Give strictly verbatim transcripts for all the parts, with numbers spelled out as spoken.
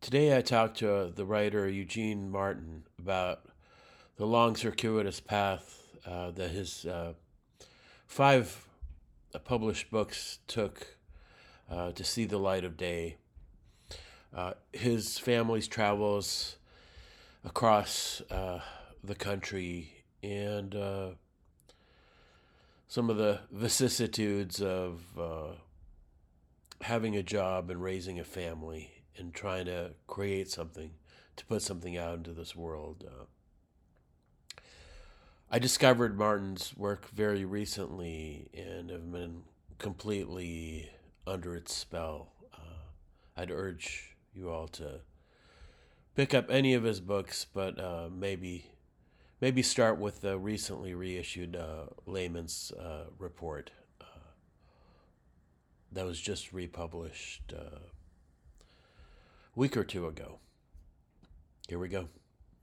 Today I talked to the writer Eugene Martin about the long, circuitous path uh, that his uh, five published books took uh, to see the light of day. Uh, his family's travels across uh, the country and uh, some of the vicissitudes of uh, having a job and raising a family and trying to create something, to put something out into this world. Uh, I discovered Martin's work very recently and have been completely under its spell. Uh, I'd urge you all to pick up any of his books, but uh, maybe maybe start with the recently reissued uh, Layman's uh, report uh, that was just republished uh, a week or two ago. Here we go.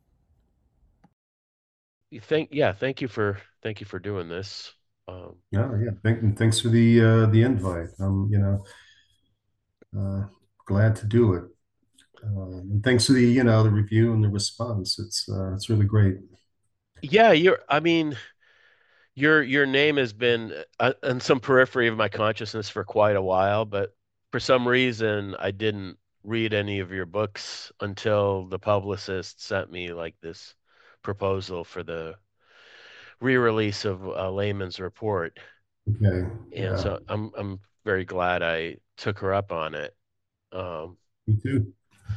You Thank yeah, thank you for thank you for doing this. Um, Yeah, yeah. Thank, and thanks for the uh, the invite. I'm, you know, uh, glad to do it. Um, and thanks for the, you know, the review and the response. It's uh, it's really great. yeah, you're I mean, your your name has been uh, in some periphery of my consciousness for quite a while, but for some reason I didn't read any of your books until the publicist sent me like this proposal for the re-release of uh, Layman's report. Okay. And Yeah. so I'm I'm very glad I took her up on it. Um, Me too.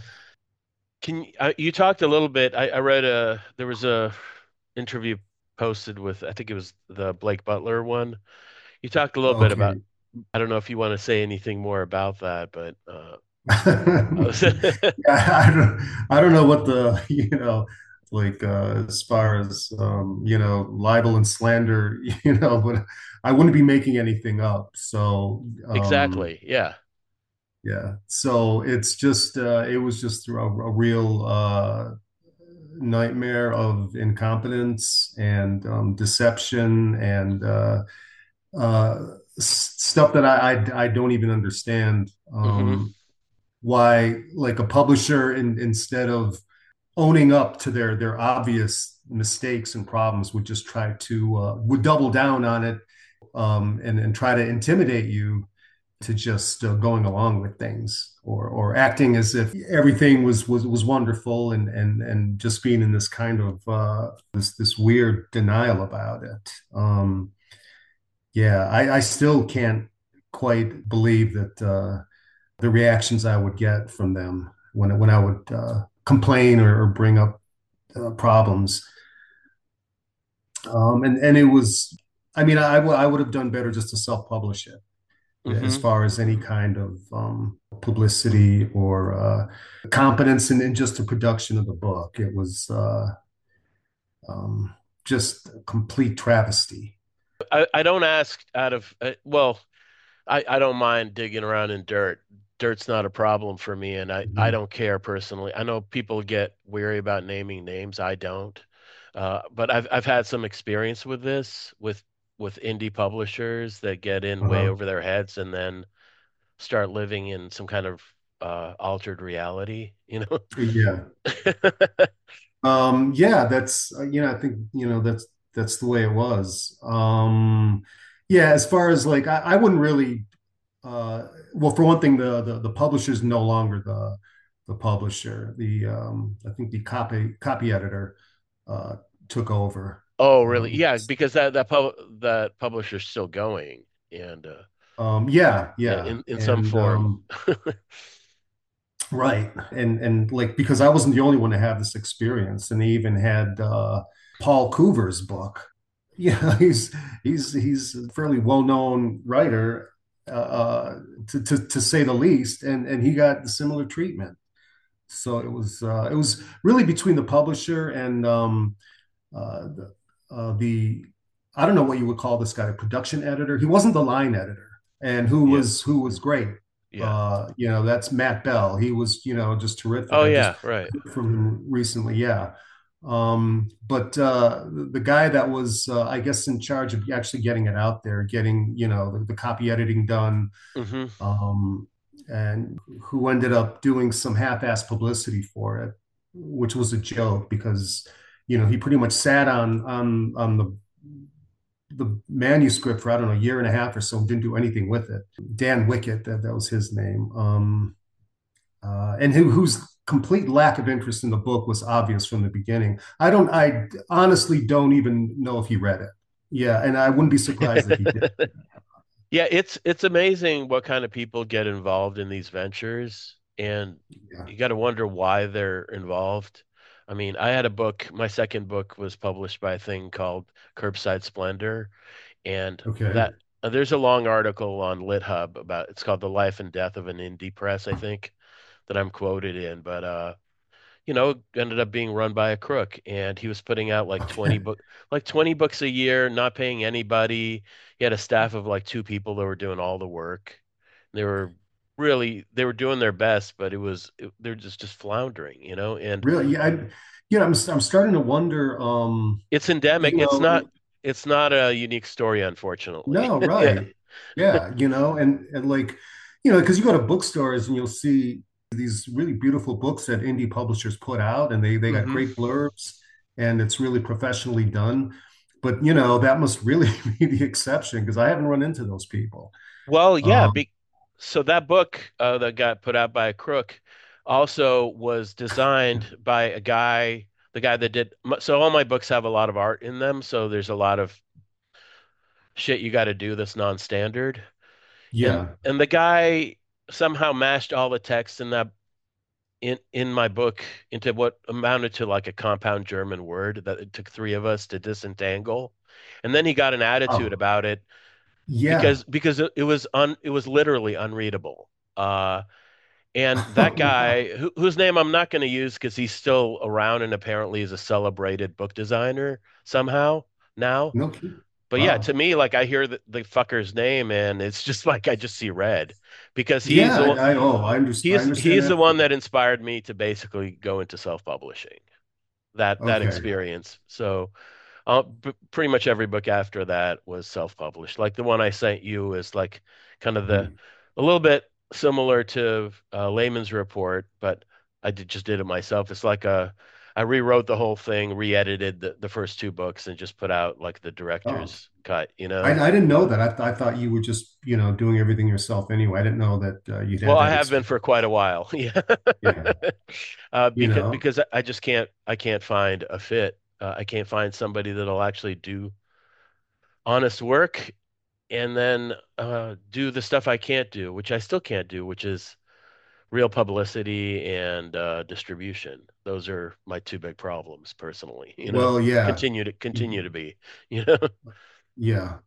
Can you, uh, you talked a little bit. I, I read a there was a interview posted with I think it was the Blake Butler one. You talked a little bit about Okay. I don't know if you want to say anything more about that, but uh, I was Yeah, I don't I don't know what the, you know, like uh, as far as um, you know, libel and slander, you know, but I wouldn't be making anything up. So um exactly, yeah. yeah. So it's just uh it was just a, a real uh nightmare of incompetence and um, deception and uh, uh, stuff that I, I I don't even understand. hmm Um, why, like a publisher, in, instead of owning up to their their obvious mistakes and problems, would just try to uh, would double down on it, um, and and try to intimidate you to just uh, going along with things, or or acting as if everything was was was wonderful, and and and just being in this kind of uh, this this weird denial about it. Um, yeah, I, I still can't quite believe that uh, the reactions I would get from them when when I would uh, complain, or, or bring up uh, problems. Um, and and it was, I mean, I, I would have done better just to self-publish it, as hmm far as any kind of um, publicity or uh, competence in, in just the production of the book. It was uh, um, just a complete travesty. I, I don't ask out of uh, well, I, I don't mind digging around in dirt. Dirt's not a problem for me, and I, I Mhm. don't care personally. I know people get weary about naming names. I don't. Uh, but I've I've had some experience with this with with indie publishers that get in way Uh-huh. over their heads and then start living in some kind of uh, altered reality, you know? Yeah. Um, yeah, that's uh, you know, I think, you know, that's that's the way it was. Um, yeah, as far as like I, I wouldn't really uh, well, for one thing, the the, the publisher is no longer the the publisher. The um, I think the copy copy editor uh, took over. Oh, really? Um, Yeah, because that that pub that publisher's still going and uh, um, yeah, yeah, in in some and form. um, right, and and like, because I wasn't the only one to have this experience, and they even had uh, Paul Coover's book. Yeah, he's he's he's a fairly well-known writer, uh, uh, to, to to say the least, and and he got similar treatment. So it was uh, it was really between the publisher and um, uh, the, uh, the I don't know what you would call this guy, production editor. He wasn't the line editor, and who Yeah, was who was great. yeah. Uh, you know, that's Matt Bell. He was, you know, just terrific. Oh I just yeah, right. heard from him recently. Yeah. Um, but uh, the, the guy that was, uh, I guess, in charge of actually getting it out there, getting, you know, the, the copy editing done, hmm um, and who ended up doing some half-ass publicity for it, which was a joke because you know he pretty much sat on on on the the manuscript for I don't know a year and a half or so, didn't do anything with it. Dan Wickett, that, that was his name, um, uh, and who, whose complete lack of interest in the book was obvious from the beginning. I don't, I honestly don't even know if he read it. Yeah, and I wouldn't be surprised if he did. Yeah, it's it's amazing what kind of people get involved in these ventures, and Yeah. you got to wonder why they're involved. I mean, I had a book, my second book was published by a thing called Curbside Splendor, and Okay. that uh, there's a long article on LitHub about it's called The Life and Death of an Indie Press, I think, that I'm quoted in, but uh you know, ended up being run by a crook, and he was putting out like twenty Okay. book like twenty books a year, not paying anybody. He had a staff of like two people that were doing all the work. They were really they were doing their best, but it was it, they're just just floundering, you know, and Really? Yeah. I, you know, I'm I'm starting to wonder. Um, it's endemic. you It's not know, it's not a unique story, unfortunately. no, Yeah. right? Yeah. You know, and and like, you know, because you go to bookstores and you'll see these really beautiful books that indie publishers put out, and they they got hmm great blurbs, and it's really professionally done. But you know, that must really be the exception because I haven't run into those people. Well, yeah, Um, be, so that book uh, that got put out by a crook also was designed by a guy, the guy that did. So all my books have a lot of art in them, so there's a lot of shit you got to do that's non-standard. And yeah. and the guy somehow mashed all the text in that in in my book into what amounted to like a compound German word that it took three of us to disentangle. And then he got an attitude Oh, about it yeah. because because it, it was un it was literally unreadable. Uh, and that Oh, wow. guy, who, whose name I'm not going to use because he's still around and apparently is a celebrated book designer somehow now. No kidding. But yeah, to Wow. me, like I hear the, the fucker's name and it's just like I just see red because he's Yeah. the one, I, I oh, I understand. I he's understand he's the that one feeling. that inspired me to basically go into self-publishing. That that Okay. experience. So uh, b pretty much every book after that was self-published. Like the one I sent you is like kind of the Hmm. a little bit similar to uh, Layman's Report, but I did, just did it myself. It's like a I rewrote the whole thing, re-edited the, the first two books, and just put out like the Oh, director's cut, you I, know? I didn't know that. I, th I thought you were just, you know, doing everything yourself anyway. I didn't know that uh, you'd Well, had I that have been experience. for quite a while. Yeah. Yeah. Uh, You because know, because I just can't I can't find a fit. Uh, I can't find somebody that'll actually do honest work and then uh, do the stuff I can't do, which I still can't do, which is real publicity and uh, distribution. Those are my two big problems personally, you know, well, yeah. continue to continue to be, you know. Yeah.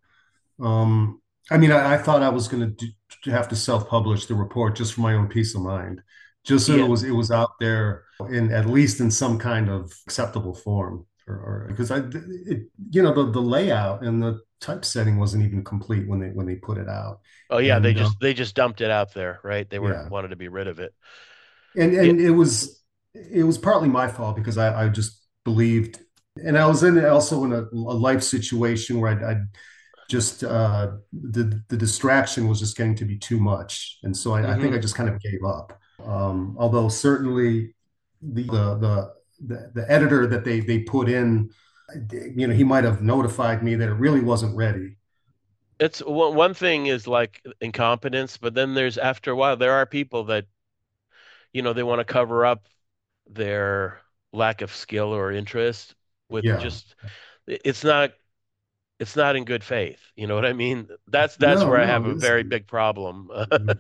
Um, I mean, I, I thought I was going to to have to self-publish the report just for my own peace of mind, just so it Yeah. was it was out there in at least in some kind of acceptable form, or, or because I, it, you know, the the layout and the typesetting wasn't even complete when they when they put it out, Oh yeah, they and uh, just they just dumped it out there, right? They were yeah, wanted to be rid of it. and Yeah. and it was it was partly my fault because I I just believed, and I was in also in a, a life situation where I, I just uh, the the distraction was just getting to be too much, and so I, I think I hmm just kind of gave up. Um, although certainly the, the the the the editor that they they put in, you know, he might have notified me that it really wasn't ready. It's one one thing is like incompetence, but then there's after a while there are people that, you know, they want to cover up their lack of skill or interest with Yeah, just it's not it's not in good faith. You know what I mean? That's that's no, where I no, have it a very isn't. big problem.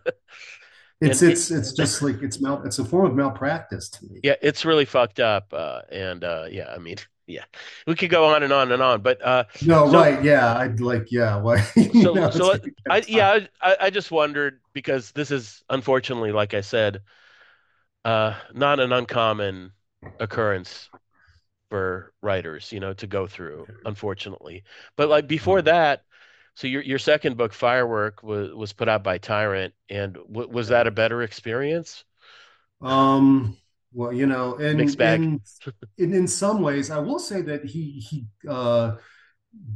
It's And it, it's it's just like it's mal it's a form of malpractice to me. yeah, it's really fucked up. Uh, and uh, yeah, I mean, yeah, we could go on and on and on. But uh, No, so right? Yeah, I'd like yeah. Why you so know so it's let- like we I have time. yeah I I just wondered because this is unfortunately, like I said, uh, not an uncommon occurrence for writers, you know, to go through, unfortunately. But like before Um, that, so your your second book, Firework, was was put out by Tyrant, and w was that yeah. a better experience? Um, well, you know, Mixed in bag. in in in some ways, I will say that he he uh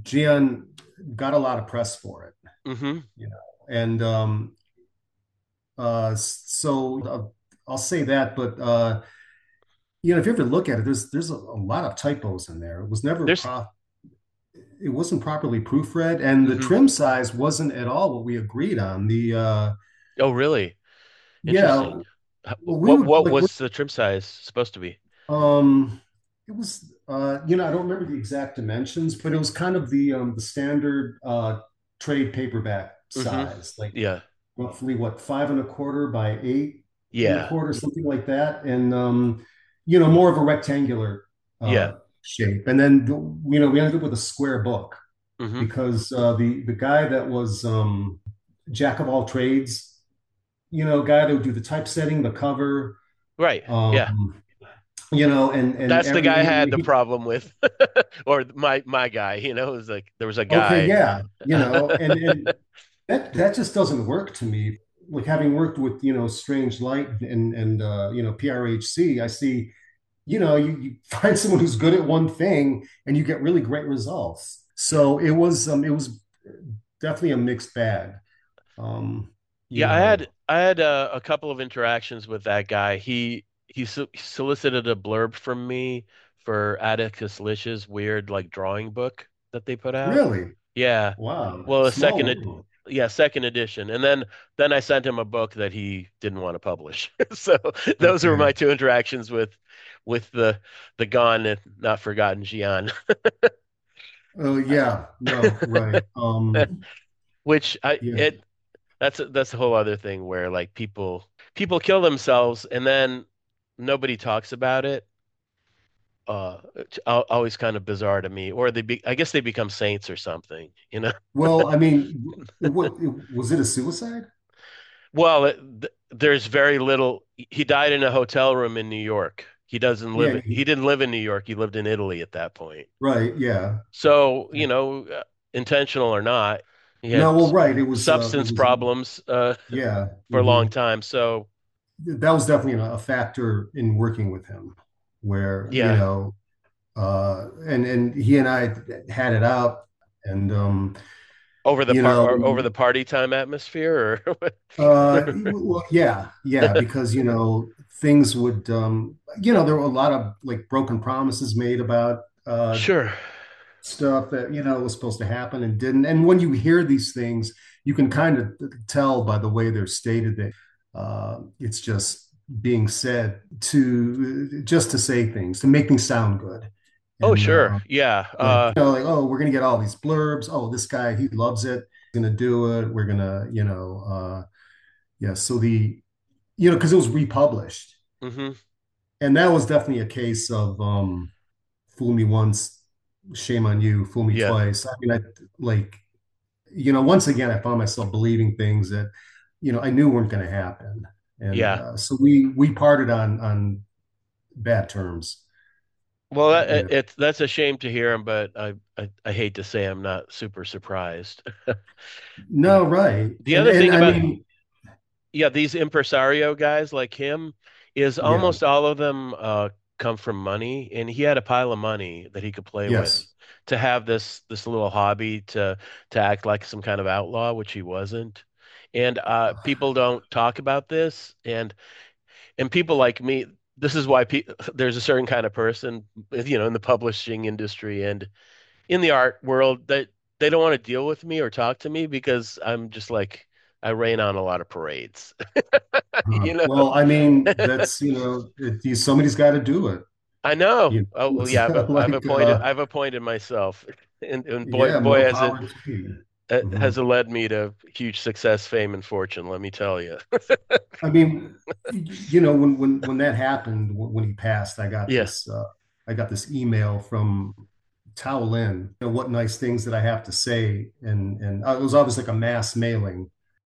Gian got a lot of press for it, hmm you know, and um Uh, so uh, I'll say that, but uh, you know, if you ever look at it, there's there's a, a lot of typos in there. It was never There's pro it wasn't properly proofread, and the hmm trim size wasn't at all what we agreed on. The uh, Oh, really? yeah, Interesting. H- well, we What were what like we're was the trim size supposed to be? um, it was uh, you know, I don't remember the exact dimensions, but it was kind of the um the standard uh trade paperback hmm size, like Yeah. roughly what five and a quarter by eight and a Yeah. quarter, something like that, and um, you know, more of a rectangular Yeah. uh shape. And then you know, we ended up with a square book hmm because uh, the the guy that was um jack of all trades, you know, guy that would do the typesetting, the cover, Right. Yeah. um, you know, and and That's the every guy I you know, had the he, problem with, or my my guy. You know, it was like there was a okay, guy. yeah, you know, and and that that just doesn't work to me. Like having worked with you know Strange Light and and uh, you know P R H C, I see you know you, you find someone who's good at one thing and you get really great results. So it was um it was definitely a mixed bag. Um, you Yeah, I know, had I had uh, a couple of interactions with that guy. He he so- solicited a blurb from me for Atticus Lish's weird like drawing book that they put out. really, Yeah. wow, Well, a small second ed world. yeah, second edition. And then then I sent him a book that he didn't want to publish. So those were my Okay. two interactions with with the the gone and not forgotten Gian. Oh yeah, no, right. Um, Which I yeah. it That's a, that's a whole other thing where like people people kill themselves and then nobody talks about it. Uh, it's al- always kind of bizarre to me. Or they be, I guess they become saints or something, you know? Well, I mean, it, wa- it, was it a suicide? Well, it, th there's very little. He died in a hotel room in New York. He doesn't Yeah, live. He he- didn't live in New York. He lived in Italy at that point. right. Yeah. So, you know, uh, intentional or not, he No, had well, s- right. It was. Uh, it substance was. problems uh, Yeah. for a long Hmm. time. So, That was definitely a, a factor in working with him, where you yeah. know, uh, and and he and I had it out, and um, Over the you par know, or over the party time atmosphere or Uh, well, yeah, yeah, because you know things would, um, you know, there were a lot of like broken promises made about uh, Sure. stuff that you know was supposed to happen and didn't. And when you hear these things, you can kind of tell by the way they're stated that uh, it's just being said to just to say things to make things sound good. Oh, And sure. uh, Yeah. like Uh you know, like oh, we're gonna get all these blurbs. Oh, this guy he loves it. He's gonna do it. We're gonna, you know. Uh, yeah, so the you know, because it was republished. hmm And that was definitely a case of um, fool me once, shame on you, fool me Yeah. twice. I mean, I like, you know, once again, I found myself believing things that, you know, I knew weren't going to happen. And Yeah. uh, so we we parted on on bad terms, Well, uh, that, you it, know. it's that's a shame to hear him, but I, I I hate to say I'm not super surprised. Uh, No, right. the And other and thing I about mean, yeah, these impresario guys like him is yeah, almost all of them uh come from money, and he had a pile of money that he could play with yes. to have this this little hobby to to act like some kind of outlaw, which he wasn't. And uh people don't talk about this, and and people like me, this is why pe there's a certain kind of person, you know, in the publishing industry and in the art world that they don't want to deal with me or talk to me because I'm just like I rain on a lot of parades, Uh, you know. well, I mean, that's, you know, it, somebody's got to do it. I know. You Oh, know, well, it's yeah, I've I've like, appointed uh, I've appointed myself, and and boy yeah, boy more has it power to you. uh, has Mhm. it led me to huge success, fame, and fortune. Let me tell you. I mean, you know, when when when that happened, when he passed, I got Yeah. this uh, I got this email from Tao Lin. You know, what nice things that I have to say, and and uh, it was always like a mass mailing.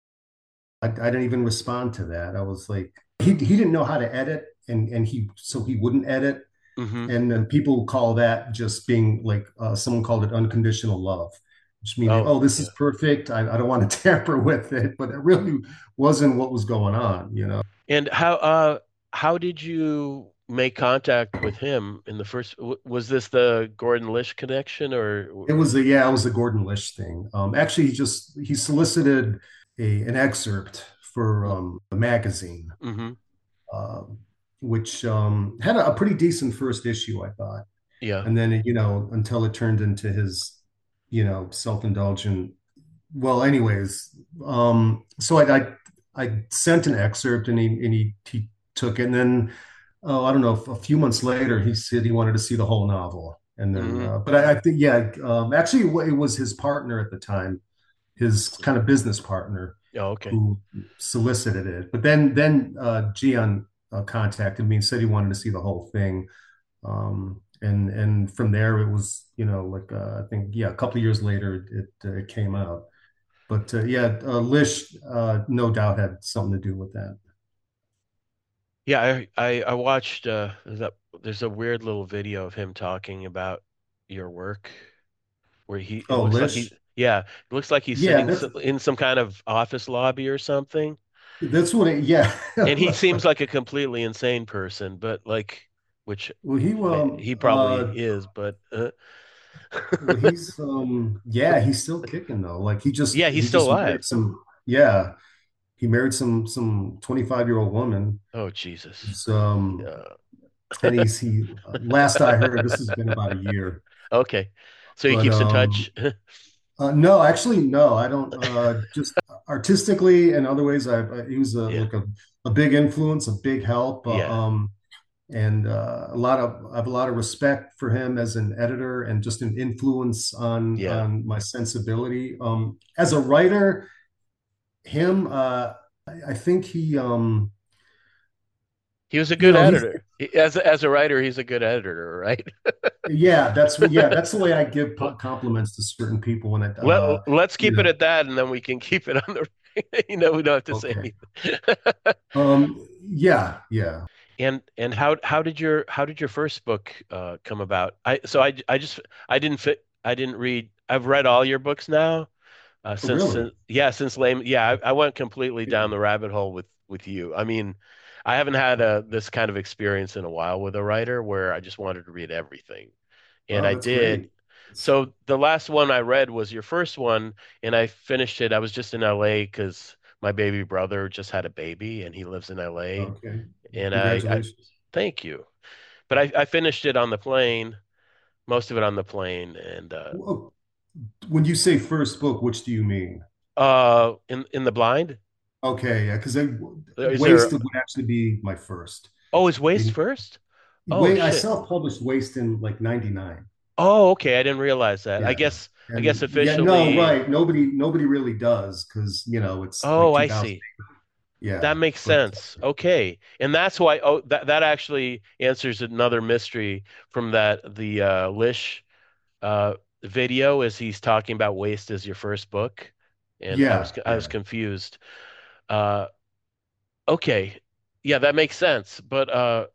I, I didn't even respond to that. I was like, he he didn't know how to edit, and and he so he wouldn't edit, hmm and then people call that just being like uh, someone called it unconditional love, which meaning, Oh, oh, this is yeah. perfect. I, I don't want to tamper with it, but it really wasn't what was going on, you know. And how uh how did you make contact with him in the first? w- Was this the Gordon Lish connection or? It was a yeah, it was a Gordon Lish thing. Um, actually, he just he solicited a an excerpt for um, a magazine, Mm-hmm. uh, which um, had a, a pretty decent first issue, I thought. Yeah. And then, you know, until it turned into his, you know, self-indulgent. Well, anyways, um, so I, I I sent an excerpt and he and he he took it, and then oh, I don't know, a few months later, he said he wanted to see the whole novel. And then, Mm-hmm. uh, but I, I think, yeah, um, actually, it was his partner at the time, his kind of business partner, Oh, okay. who solicited it. But then, then uh, Gian uh, contacted me and said he wanted to see the whole thing. Um, and and from there, it was, you know, like uh, I think, yeah, a couple of years later, it uh, it came out. But uh, yeah, uh, Lish, uh, no doubt had something to do with that. Yeah, I I, I watched uh there's a there's a weird little video of him talking about your work where he it Oh, looks like he Lish, yeah, it looks like he's yeah, sitting that's s- in some kind of office lobby or something. that's what it, yeah. And he seems like a completely insane person, but like which Well, he may, um he probably uh is, but uh, well he's um yeah, he's still kicking though. Like he just yeah, he's he still just married alive. some yeah, he married some some twenty-five-year-old woman. Oh, Jesus. Who's, um Yeah. and he's he last I heard, this has been about a year. Okay. So he But keeps in um touch. uh, no, actually no, I don't uh just artistically and other ways I, I he was a Yeah. like a a big influence, a big help. Uh, Yeah. um and uh, a lot of I have a lot of respect for him as an editor and just an influence on Yeah. on my sensibility. Um, as a writer, him, uh, I, I think he, um, He was a you good know, he's editor. He- As a, as a writer, he's a good editor, right? yeah, that's yeah, that's the way I give compliments to certain people when I, Let uh, let's you keep it know, at that, and then we can keep it on the. You know, we don't have to say okay, anything. um, yeah, yeah, And and how how did your how did your first book uh, come about? I so I I just I didn't fit I didn't read. I've read all your books now. Uh, oh, since, really, since yeah, since Lame, yeah, I, I went completely yeah, down the rabbit hole with with you. I mean, I haven't had a this kind of experience in a while with a writer where I just wanted to read everything, and oh, I that's did. great. It's, So the last one I read was your first one, and I finished it. I was just in L A because my baby brother just had a baby, and he lives in L A. okay, And I, I congratulations. thank you, but I, I finished it on the plane, most of it on the plane, and uh, Well, when you say first book, which do you mean? uh, in in the blind. Okay, yeah, because Is there? Wasted would actually be my first. Oh, is Waste In first? Oh Wait, I shit. self-published Waste in like ninety-nine. Oh, okay. I didn't realize that. I Yeah. guess I guess And yeah, no, officially. right. Nobody nobody really does because you know it's like Oh, I two thousand. see. That Yeah. makes But sense. Okay. And that's why oh that that actually answers another mystery from that the uh Lish uh video is he's talking about Waste as your first book. And I was yeah, I was yeah. confused. Uh okay. Yeah, that makes sense. But uh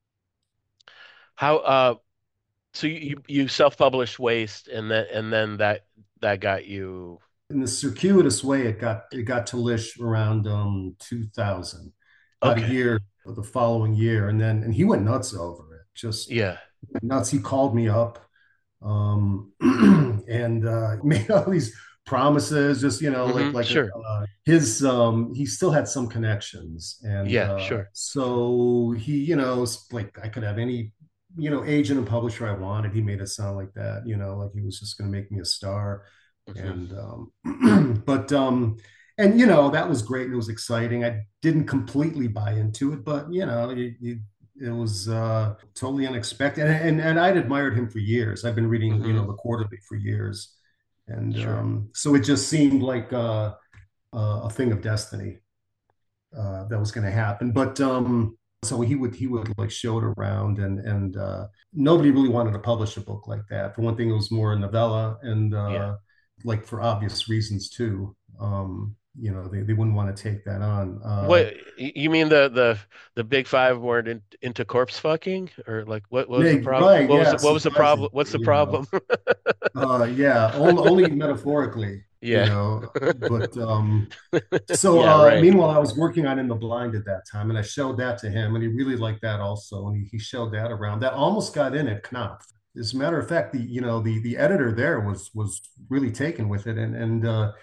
how uh so you you self-published Waste and then and then that that got you. In the circuitous way, it got it got to Lish around um two thousand, about a Okay. year the following year, and then and he went nuts over it. Just Yeah. nuts. He called me up um, and uh, made all these promises. Just you know, like Hmm. like Sure. uh, his um, he still had some connections, and Yeah, uh, sure. so he you know like I could have any you know agent and publisher I wanted. He made it sound like that, you know, like he was just going to make me a star, Hmm. and um, but um. And you know that was great. It was exciting. I didn't completely buy into it, but you know, you, you it was uh, totally unexpected, and, and and I'd admired him for years. I've been reading, you Hmm. know, the Quarterly for years, and Sure. um, so it just seemed like uh, uh, a thing of destiny uh, that was going to happen. But um, so he would he would like show it around, and and uh, nobody really wanted to publish a book like that. For one thing, it was more a novella, and Yeah. uh, like for obvious reasons too. Um, you know, they, they wouldn't want to take that on. Uh, What y- you mean the the the big five weren't in, into corpse fucking or like what, what was the they, problem? right, What was yeah, what was the problem? surprising, What's the you know. problem? Uh, yeah, only, only metaphorically, you Yeah. know. But um, so Yeah, uh, right. meanwhile, I was working on In the Blind at that time, and I showed that to him, and he really liked that also, and he, he showed that around. That almost got in at Knopf. As a matter of fact, the you know the the editor there was was really taken with it, and and uh,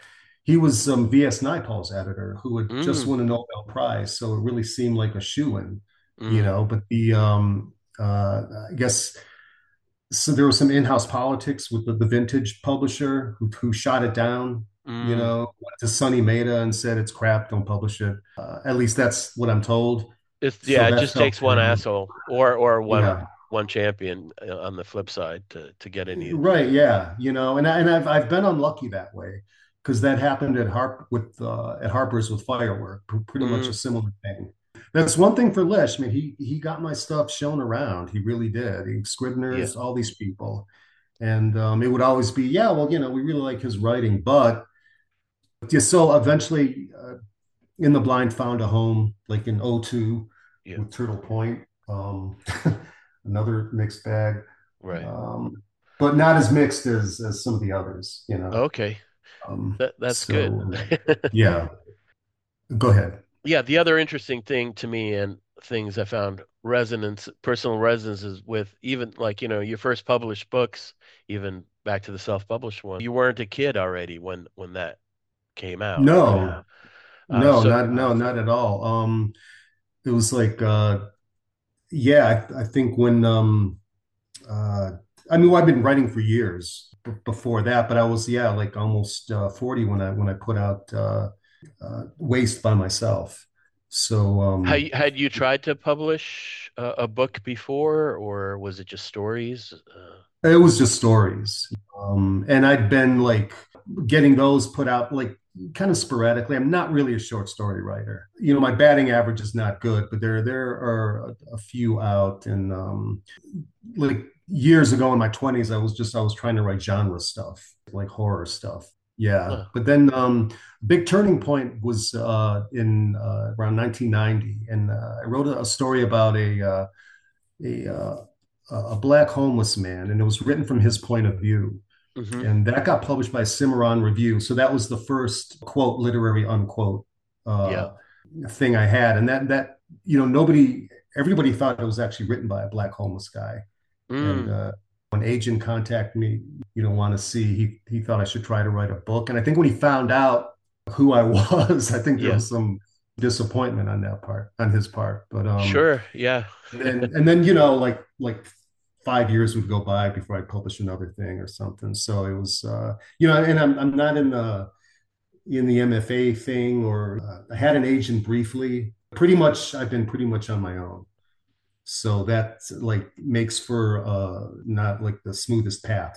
he was um, V S Naipaul's editor who had just Mm, won a Nobel Prize, so it really seemed like a shoo-in, you mm, know. But the um, uh, I guess so there was some in-house politics with the, the Vintage publisher who, who shot it down. You mm. know, went to Sonny Mehta and said it's crap, don't publish it. Uh, at least that's what I'm told. It's So yeah, it that just fell takes one through. asshole or or one Yeah. one champion uh, on the flip side to to get any. Right, yeah, you know, and I, and I've I've been unlucky that way because that happened at Harp with uh, at Harper's with Firework, pr- pretty much a Mm, similar thing. That's one thing for Lish. I mean, he he got my stuff shown around. He really did. He, yeah. Scribner's, all these people, and um, it would always be, yeah, well, you know, we really like his writing, but just so eventually, uh, In the Blind found a home, like in 'oh two Yeah. with Turtle Point. Um, another mixed bag. Right. Um, but not as mixed as as some of the others, you know. Okay. Um, That that's good. so yeah, go ahead. Yeah, the other interesting thing to me and things I found resonance, personal resonances with even like, you know, your first published books, even back to the self-published one. You weren't a kid already when when that came out, right? No, Uh, no, so not no, not at all. Um, it was like uh, yeah, I, I think when um, uh, I mean, well, I've been writing for years b- before that, but I was yeah, like almost uh, forty when I when I put out uh, uh, Waste by myself. So um, had had you tried to publish a, a book before, or was it just stories? Uh, it was just stories. Um, and I'd been like getting those put out like kind of sporadically. I'm not really a short story writer. You know, my batting average is not good, but there there are a, a few out. And um, like years ago in my twenties, I was just I was trying to write genre stuff, like horror stuff. Yeah. huh. But then um big turning point was uh in uh, around nineteen ninety. And uh, I wrote a, a story about a uh, a uh, a black homeless man, and it was written from his point of view. Hmm. And that got published by Cimarron Review. So that was the first quote literary unquote Yeah. uh, thing I had, and that that you know nobody, everybody thought it was actually written by a black homeless guy. And Mm, uh, when agent contacted me, you know, want to see, he he thought I should try to write a book. And I think when he found out who I was, I think there yeah. was some disappointment on that part, on his part. But um, Sure. Yeah. and then and then you know like like five years would go by before I publish another thing or something. So it was uh, you know, and I'm I'm not in the in the M F A thing, or uh, I had an agent briefly. Pretty much, I've been pretty much on my own. So that like makes for uh, not like the smoothest path.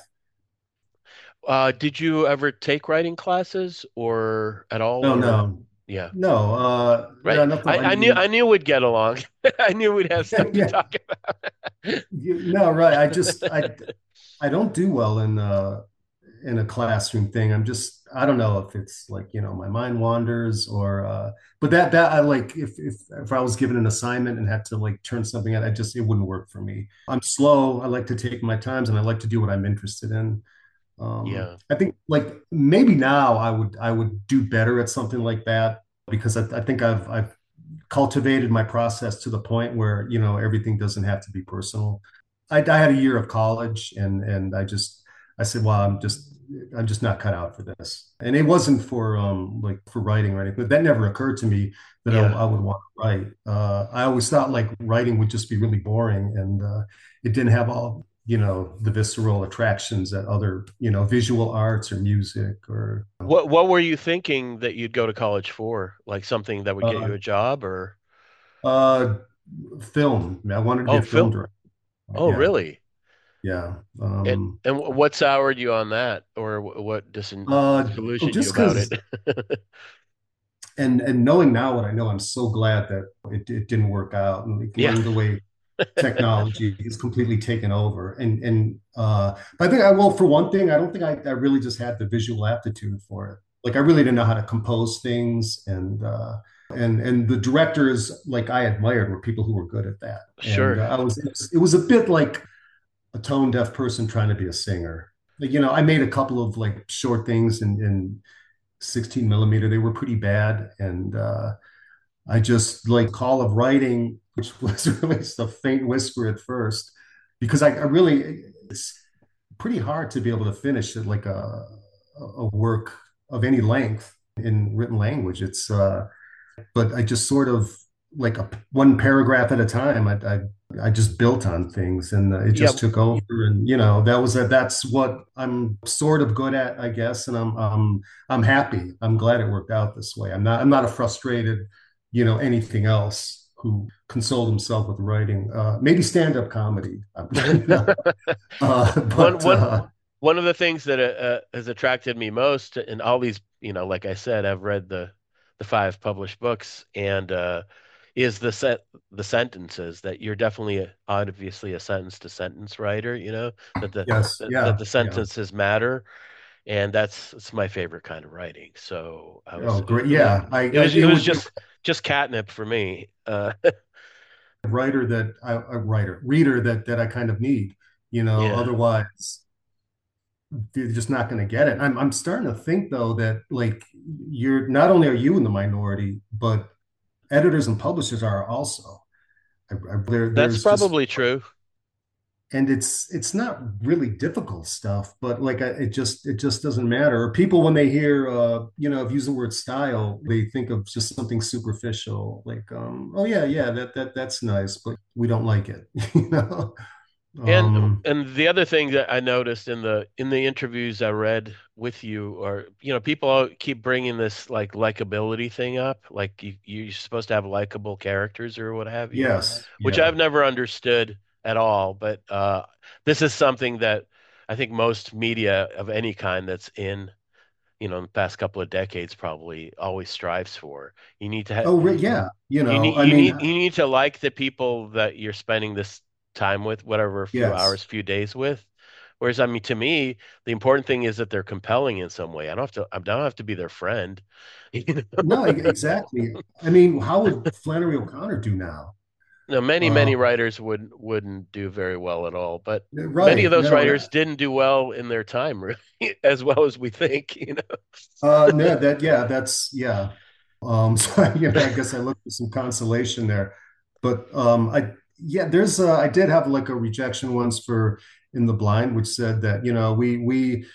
Uh, did you ever take writing classes or at all, No, or no, yeah, no, uh, right? no, nothing. I, I I knew mean, I knew we'd get along. I knew we'd have stuff to yeah, talk about. you, no, right. I just I I don't do well in uh in a classroom thing. I'm just I don't know if it's like, you know, my mind wanders or uh but that that I like if if if I was given an assignment and had to like turn something out, I just it wouldn't work for me. I'm slow. I like to take my times and I like to do what I'm interested in. Um Yeah, I think like maybe now I would I would do better at something like that because I, I think I've I've cultivated my process to the point where, you know, everything doesn't have to be personal. I, I had a year of college and and I just I said, well, I'm just I'm just not cut out for this. And it wasn't for um like for writing or anything, but that never occurred to me that I, yeah, I would want to write. Uh, I always thought like writing would just be really boring and uh, it didn't have all, you know, the visceral attractions that other, you know, visual arts or music or What what were you thinking that you'd go to college for? Like something that would get uh, you a job or uh, film. I wanted to be oh, a film Phil. director. Oh, Yeah, really? yeah. And Um, and wh- what soured you on that, or wh- what dis uh, well, disillusioned you just about it? because and and knowing now what I know, I'm so glad that it, it didn't work out and like Yeah, learned the way technology is completely taken over. And and uh, but I think I well for one thing, I don't think I, I really just had the visual aptitude for it. Like I really didn't know how to compose things and uh, and and the directors like I admired were people who were good at that. And sure. uh, I was it, was it was a bit like a tone deaf person trying to be a singer. Like, you know, I made a couple of like short things in in sixteen millimeter. They were pretty bad, and uh, I just like call of writing, which was really just a faint whisper at first, because I, I really it's pretty hard to be able to finish it like a a work of any length in written language. It's uh, but I just sort of like a one paragraph at a time. I I, I just built on things, and uh, it Yeah, just took over. And you know, that was a, that's what I'm sort of good at, I guess. And I'm I'm I'm happy. I'm glad it worked out this way. I'm not I'm not a frustrated, you know, anything else who consoled himself with writing. Uh, maybe stand up comedy, uh, one but one uh, one of the things that uh, uh, has attracted me most in all these, you know, like I said, I've read the the five published books, and uh, is the set the sentences that you're definitely a, obviously a sentence to sentence writer. You know that the yes, that, that yeah, the yeah. sentences matter, and that's it's my favorite kind of writing. So I was Oh, it, great. it was Yeah, I, it I was it it was would be just just catnip for me. Uh, a writer that I, a writer reader that that I kind of need. You know, yeah. otherwise you're just not going to get it. I'm I'm starting to think though that like you're not only are you in the minority, but editors and publishers are also. I, I, there That's there's just probably true. and it's it's not really difficult stuff, but like I, it just it just doesn't matter. Or people when they hear uh you know, if you use the word style, they think of just something superficial, like um oh yeah yeah that that that's nice, but we don't like it, you know. And um and the other thing that I noticed in the in the interviews I read with you, or you know, people all keep bringing this like likability thing up, like you you're supposed to have likable characters or what have you, yes, which yeah. I've never understood at all. But uh, this is something that I think most media of any kind that's in, you know, in the past couple of decades probably always strives for. You need to have Oh yeah, you you know, need I you mean, need you need to like the people that you're spending this time with, whatever, a few yes. hours, few days with. Whereas, I mean, to me, the important thing is that they're compelling in some way. I don't have to I don't have to be their friend. You No, e- exactly. I mean, how would Flannery O'Connor do now? know, many, uh many writers wouldn't wouldn't do very well at all, but many of right, those no. writers didn't do well in their time, really, as well as we think, you Uh, know. no, that yeah, that's yeah. Um, so you know, I guess I looked for some consolation there, but um, I yeah, there's uh, I did have like a rejection once for In the Blind, which said that you know we we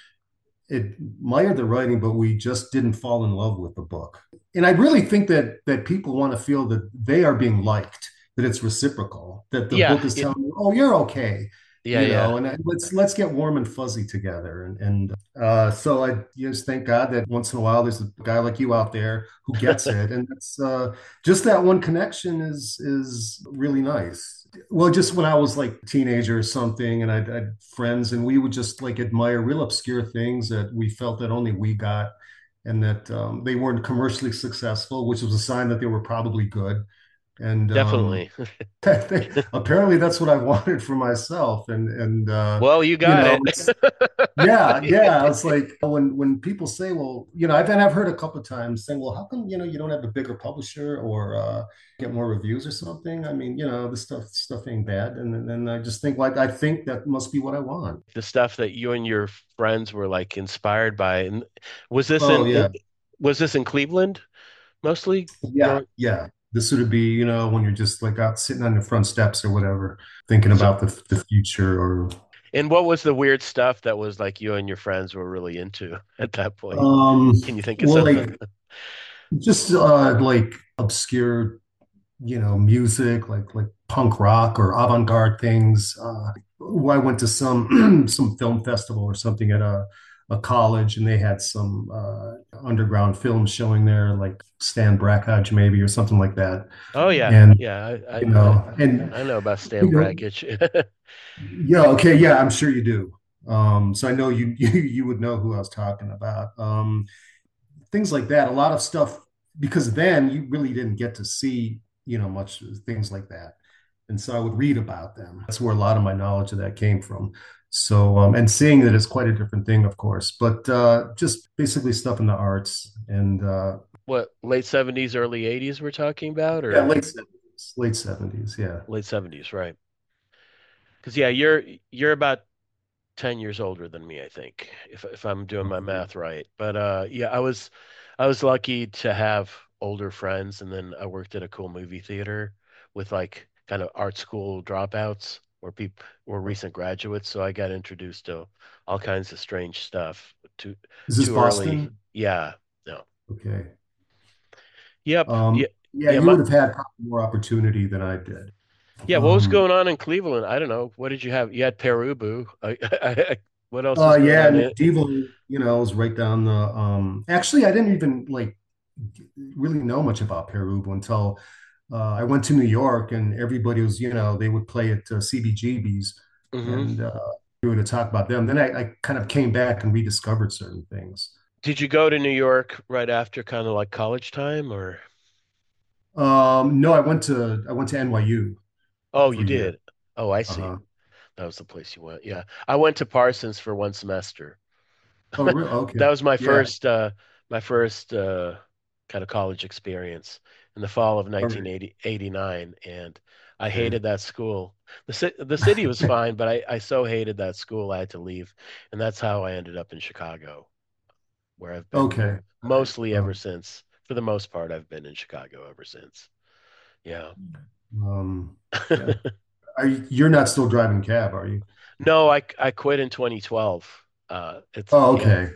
admired the writing, but we just didn't fall in love with the book. And I really think that that people want to feel that they are being liked, that it's reciprocal, that the Yeah, book is yeah, telling you, "Oh, you're okay," yeah, you yeah. know, and let's let's get warm and fuzzy together. And and uh, so I just thank God that once in a while there's a guy like you out there who gets it, and it's uh, just that one connection is is really nice. Well, just when I was like a teenager or something, and I had friends, and we would just like admire real obscure things that we felt that only we got, and that um, they weren't commercially successful, which was a sign that they were probably good. And um, Definitely. apparently, that's what I wanted for myself. And and uh, Well, you you got know, it. it's yeah, yeah. It's like when when people say, "Well, you know," I've and I've heard a couple of times saying, "Well, how come you know you don't have a bigger publisher or uh, get more reviews or something?" I mean, you know, this stuff stuff ain't bad, and then I just think like I think that must be what I want. The stuff that you and your friends were like inspired by. And was this Oh in, in yeah, was this in Cleveland mostly yeah, growing? yeah. This would be you know when you're just like out sitting on the front steps or whatever, thinking So, about the the future or and what was the weird stuff that was like you and your friends were really into at that point? um Can you think of well something? like just uh like obscure you know, music like like punk rock or avant-garde things. Uh, I went to some some film festival or something at a a college, and they had some uh, underground films showing there, like Stan Brakhage maybe or something like that. Oh yeah, And yeah. I you I I, know, and I know about you Stan know, Brakhage. yeah, okay, yeah, I'm sure you do. Um, so I know you you you would know who I was talking about. Um, things like that. A lot of stuff because then you really didn't get to see, you know, much things like that. And so I would read about them. That's where a lot of my knowledge of that came from. So, um, and seeing that is quite a different thing, of course, but uh, just basically stuff in the arts and uh, What, late seventies, early eighties we're talking about, yeah, or late seventies, late seventies, yeah. late seventies, right? Because yeah, you're you're about ten years older than me, I think, if if I'm doing my Okay. math right. But uh yeah, I was I was lucky to have older friends, and then I worked at a cool movie theater with like kind of art school dropouts or people or recent graduates, so I got introduced to all kinds of strange stuff too Is this too early. Boston? Yeah. No. Okay. Yep. Um, Yeah. yeah, Yeah. you My, would have had probably more opportunity than I did. yeah. What was Um, going on in Cleveland? I don't know. What did you have? You had Perubu. I, I, I, what else uh, was going yeah, on? and In, Devo, you know, was right down the. Um, actually, I didn't even like really know much about Peru until uh, I went to New York, and everybody was, you know, they would play at uh, C B G B's, hmm and uh, we would talk about them. Then I, I kind of came back and rediscovered certain things. Did you go to New York right after kind of like college time, or? Um, no, I went to I went to N Y U Oh, for you a year. did. Oh, I see. Uh-huh. That was the place you went. Yeah. I went to Parsons for one semester. Oh, really? Okay. That was my Yeah. first uh my first uh kind of college experience in the fall of All right. nineteen eighty-nine, and I Okay. hated that school. The ci the city was fine, but I I so hated that school I had to leave, and that's how I ended up in Chicago, where I've been mo Okay. All right. mostly ever Um, since. For the most part, I've been in Chicago ever since. Yeah. um, yeah. Are you, you're not still driving cab, are you? No, I I quit in twenty twelve. Uh it's Oh, yeah. okay.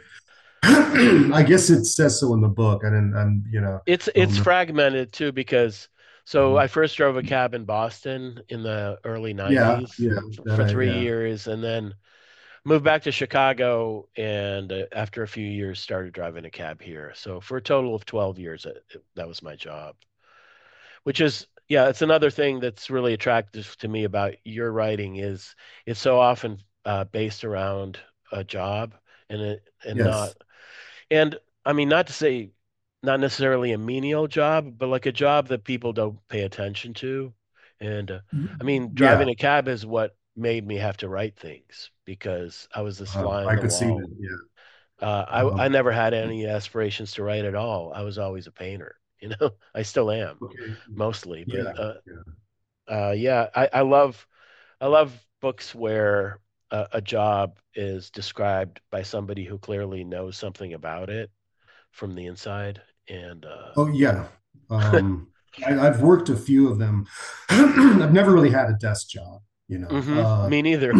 I guess it says so in the book. I didn't, I'm, you know, It's don't it's remember. fragmented too because so Mhm. I first drove a cab in Boston in the early Yeah, nineties yeah, f- that for I, three yeah. years and then moved back to Chicago and uh, after a few years started driving a cab here. So for a total of twelve years it, it- that was my job. Which is yeah, it's another thing that's really attractive to me about your writing is it's so often uh, based around a job and it and not Yes. and I mean, not to say not necessarily a menial job, but like a job that people don't pay attention to. And uh, I mean, Yeah, driving a cab is what made me have to write things because I was this uh, fly on I the could see wall. that. Yeah. Uh, I I Um, never had any aspirations to write at all. I was always a painter, you know. I still am okay. mostly, but Yeah, uh, yeah. uh, yeah, I, I love I love books where a, a job is described by somebody who clearly knows something about it from the inside. And uh, Oh, yeah. Um, I, I've worked a few of them. I've never really had a desk job, you know. hmm Uh, me neither.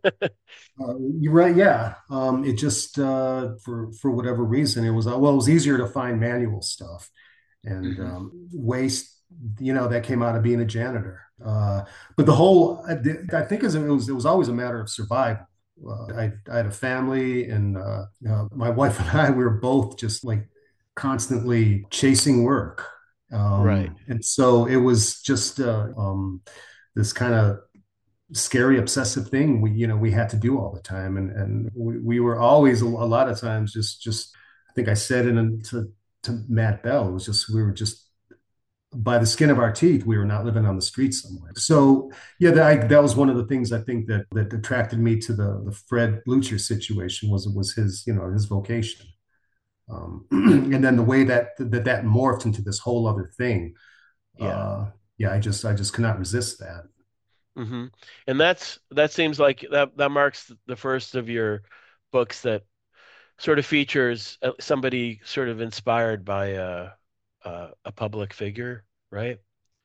Uh, you're right. Yeah. Um, it just uh, for for whatever reason it was uh, well it was easier to find manual stuff and hmm um, waste. You know that came out of being a janitor. Uh, but the whole I, I think is it was it was always a matter of survival. Uh, I, I had a family and uh, uh, my wife and I we were both just like constantly chasing work. Right. Um, and so it was just uh, um, this kind of scary obsessive thing we you know we had to do all the time and and we, we were always a, a lot of times just just I think I said it to to Matt Bell, it was just we were just by the skin of our teeth we were not living on the streets somewhere. So yeah, that I, that was one of the things I think that that attracted me to the the Fred Blucher situation was was his you know his vocation. Um, and then the way that that that morphed into this whole other thing. Yeah. uh yeah, I just I just could not resist that. hmm And that's that seems like that that marks the first of your books that sort of features uh, somebody sort of inspired by a a, a public figure, right?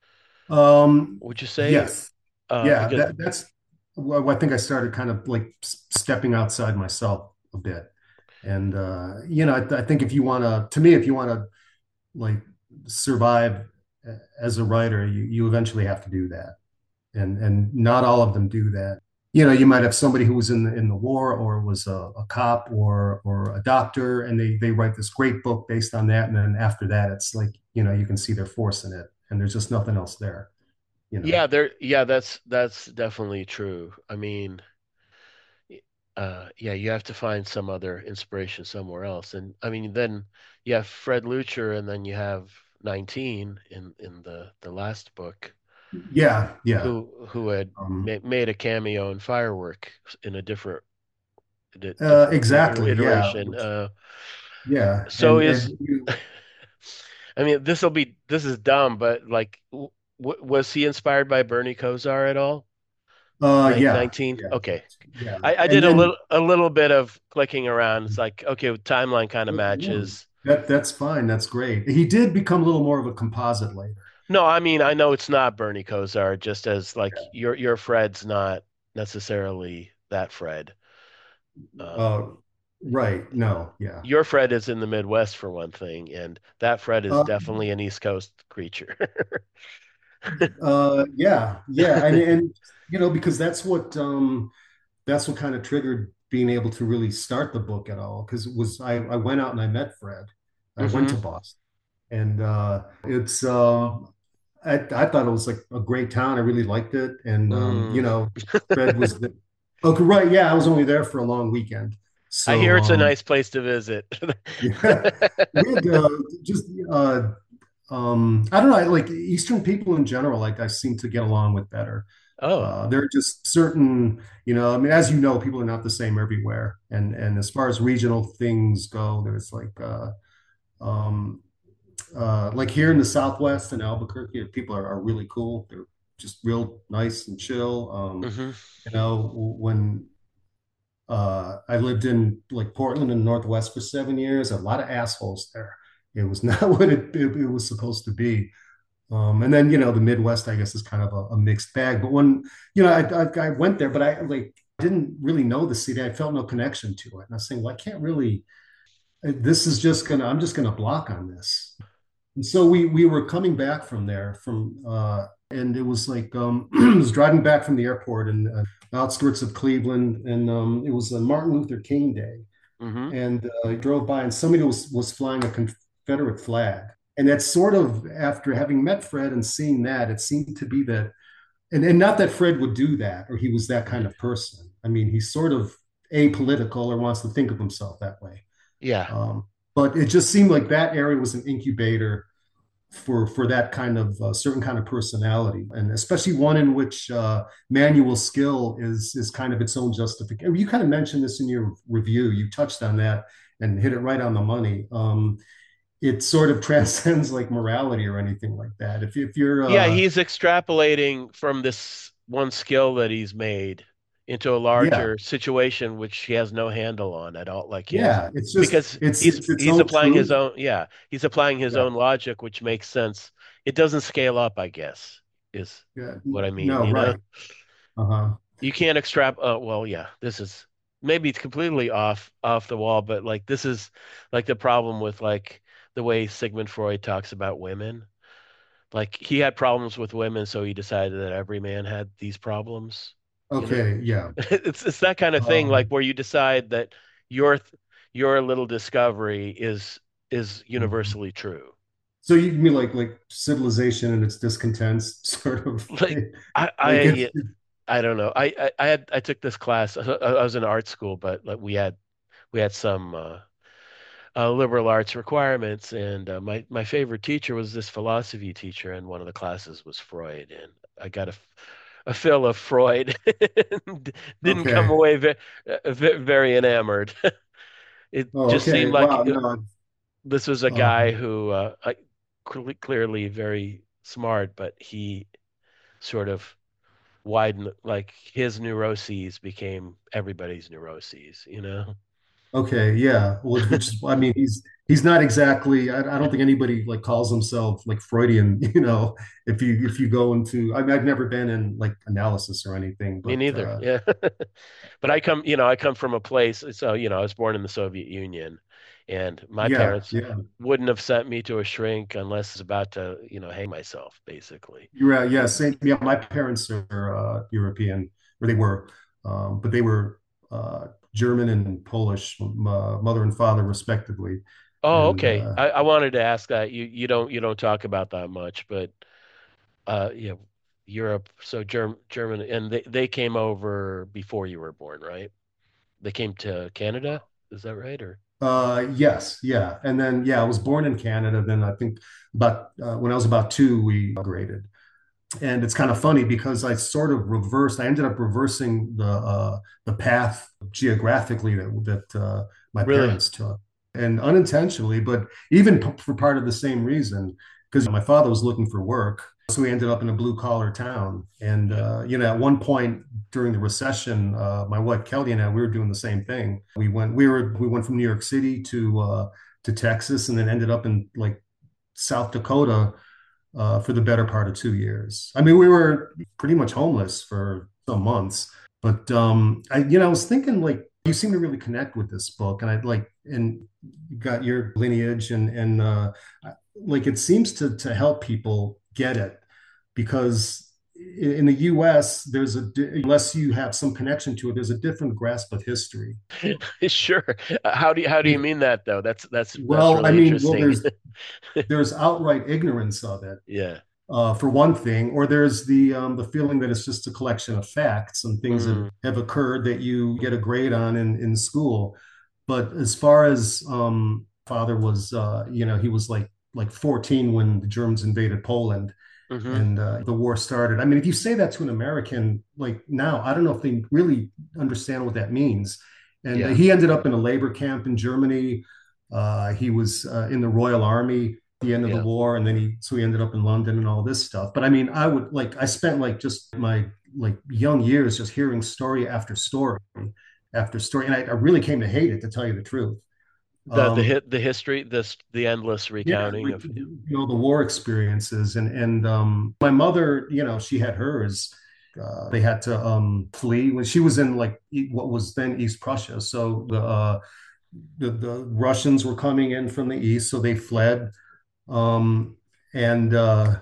Um, Would you say? yes, Uh, yeah, because that that's well, I think I started kind of like stepping outside myself a bit. And uh, you know, I, I think if you want to, to me, if you want to like survive as a writer, you you eventually have to do that. And and not all of them do that. You know, you might have somebody who was in the in the war or was a, a cop or or a doctor, and they they write this great book based on that, and then after that, it's like you know you can see their force in it, and there's just nothing else there. You know. yeah, there yeah, that's that's definitely true. I mean, uh, yeah, you have to find some other inspiration somewhere else. And I mean, then you have Fred Lucher, and then you have nineteen in in the the last book, Yeah, yeah. who who had Um, ma made a cameo in Firework in a different di uh, different iter exactly. Yeah, iteration. Uh, yeah. so And is, and you, I mean, this will be this is dumb, but like, w w- was he inspired by Bernie Kosar at all? uh, Nin yeah, nineteen? yeah, Okay. yeah. I, I did And a then little a little bit of clicking around. It's like, okay, timeline kind of no, matches. that that's fine. That's great. He did become a little more of a composite later. No, I mean, I know it's not Bernie Kosar, just as like your your Fred's not necessarily that Fred. Um, Uh, Right. No. Yeah. Your Fred is in the Midwest for one thing, and that Fred is Uh, definitely an East Coast creature. uh, yeah. Yeah. And and you know because that's what um that's what kind of triggered being able to really start the book at all. Because it was I I went out and I met Fred. I went to hmm Boston, and uh, it's uh, I I thought it was like a great town. I really liked it, and um, you Mm. know, Fred was the okay, right? Yeah, I was only there for a long weekend, I so hear it's a um, nice place to visit. yeah, we had uh, just uh, um, I don't know, I, like Eastern people in general, like I seem to get along with better. Oh, Uh, there are just certain, you know, I mean, as you know, people are not the same everywhere, and and as far as regional things go, there's like uh, um, uh, like here in the Southwest in Albuquerque, people are, are really cool. They're just real nice and chill. Um, hmm you know, when uh, I lived in like Portland in the Northwest for seven years, a lot of assholes there. It was not what it, it, it was supposed to be. Um, and then, you know, the Midwest, I guess, is kind of a, a mixed bag. But when, you know, I, I, I went there, but I like didn't really know the city. I felt no connection to it. And I was saying, well, I can't really, this is just gonna, I'm just gonna block on this. And so we we were coming back from there from uh and it was like um I was driving back from the airport in uh, outskirts of Cleveland, and um it was a Martin Luther King Day, hmm and uh, I drove by and somebody was was flying a Confederate flag. And that's sort of after having met Fred and seeing that, it seemed to be that, and, and not that Fred would do that or he was that kind of person. I mean, he's sort of apolitical or wants to think of himself that way. Yeah. Um, but it just seemed like that area was an incubator for for that kind of uh, certain kind of personality, and especially one in which uh, manual skill is is kind of its own justification. You kind of mentioned this in your review. You touched on that and hit it right on the money. Um, it sort of transcends like morality or anything like that. If if you're Yeah, uh, he's extrapolating from this one skill that he's made into a yeah, larger situation which he has no handle on at all. Like he has yeah, it's just because it's he's it's its he's own applying his truth. own yeah, he's applying his Yeah, own logic, which makes sense. It doesn't scale up, I guess, is yeah, what I mean, no, you know? right. Uh-huh. You can't extrap uh, well, yeah, this is maybe it's completely off off the wall, but like this is like the problem with like the way Sigmund Freud talks about women. Like he had problems with women, so he decided that every man had these problems. You know, Okay, yeah. it's it's that kind of thing, like Um, where you decide that your your little discovery is is mhm. universally true. So you mean like like civilization and its discontents, sort of Like I like I it's I don't know. I I, I had I took this class. I, I was in art school, but like we had we had some uh, uh, liberal arts requirements, and uh, my my favorite teacher was this philosophy teacher, and one of the classes was Freud, and I got a, a fill of Freud, and didn't come okay. away very, very enamored. It Oh, just seemed okay. like Wow. uh, No. this was a guy Um, who uh, I, cl- clearly very smart, but he sort of widened, like his neuroses became everybody's neuroses, you know? okay. Yeah. Well, which is, I mean, he's he's not exactly. I, I don't think anybody like calls himself like Freudian. You know, if you if you go into, I mean, I've never been in like analysis or anything, Me but neither. uh, Yeah. But I come, you know, I come from a place, so, you know, I was born in the Soviet Union, and my yeah, parents yeah. wouldn't have sent me to a shrink unless I was about to, you know, hang myself, basically. You're right. Yeah. Same. Yeah. My parents are uh, European, or they were, um, but they were uh, German and Polish, uh, mother and father, respectively. Oh, And okay. uh, I, I wanted to ask that. You you don't you don't talk about that much, but uh yeah, Europe, so Germ German, and they, they came over before you were born, right? They came to Canada, is that right? Or uh, yes, yeah. And then, yeah, I was born in Canada. Then I think about uh, when I was about two, we migrated. And it's kind of funny because I sort of reversed. I ended up reversing the uh, the path geographically that that uh, my really? parents took, and unintentionally, but even p- for part of the same reason, because my father was looking for work, so we ended up in a blue collar town. And Yeah. uh, you know, at one point during the recession, uh, my wife Kelly and I we were doing the same thing. We went we were we went from New York City to uh, to Texas, and then ended up in like South Dakota uh, for the better part of two years. I mean, we were pretty much homeless for some months, but um, I, you know, I was thinking like you seem to really connect with this book, and I like, and you got your lineage, and and uh, like it seems to to help people get it because in the U S there's a unless you have some connection to it, there's a different grasp of history. Sure. How do you, how do you mean that though? That's that's that's Well, I really mean, well, interesting. there's there's outright ignorance of it, Yeah. uh, for one thing, or there's the um, the feeling that it's just a collection of facts and things that Mm, have occurred that you get a grade on in in school. But as far as um, father was, uh, you know, he was like like fourteen when the Germans invaded Poland hmm. and uh, the war started. I mean, if you say that to an American like now, I don't know if they really understand what that means. And uh, Yeah. he ended up in a labor camp in Germany. Uh, he was uh, in the Royal Army at the end of the Yeah. war, and then he so he ended up in London and all this stuff. But I mean, I would like I spent like just my like young years just hearing story after story after story, and I, I really came to hate it, to tell you the truth. The the Um, hit the history, this the endless yeah, recounting like, of you know, the war experiences, and and um, my mother, you know, she had hers. Uh, they had to um, flee when she was in like e- what was then East Prussia. So the, uh, the the Russians were coming in from the east, so they fled. Um, and uh,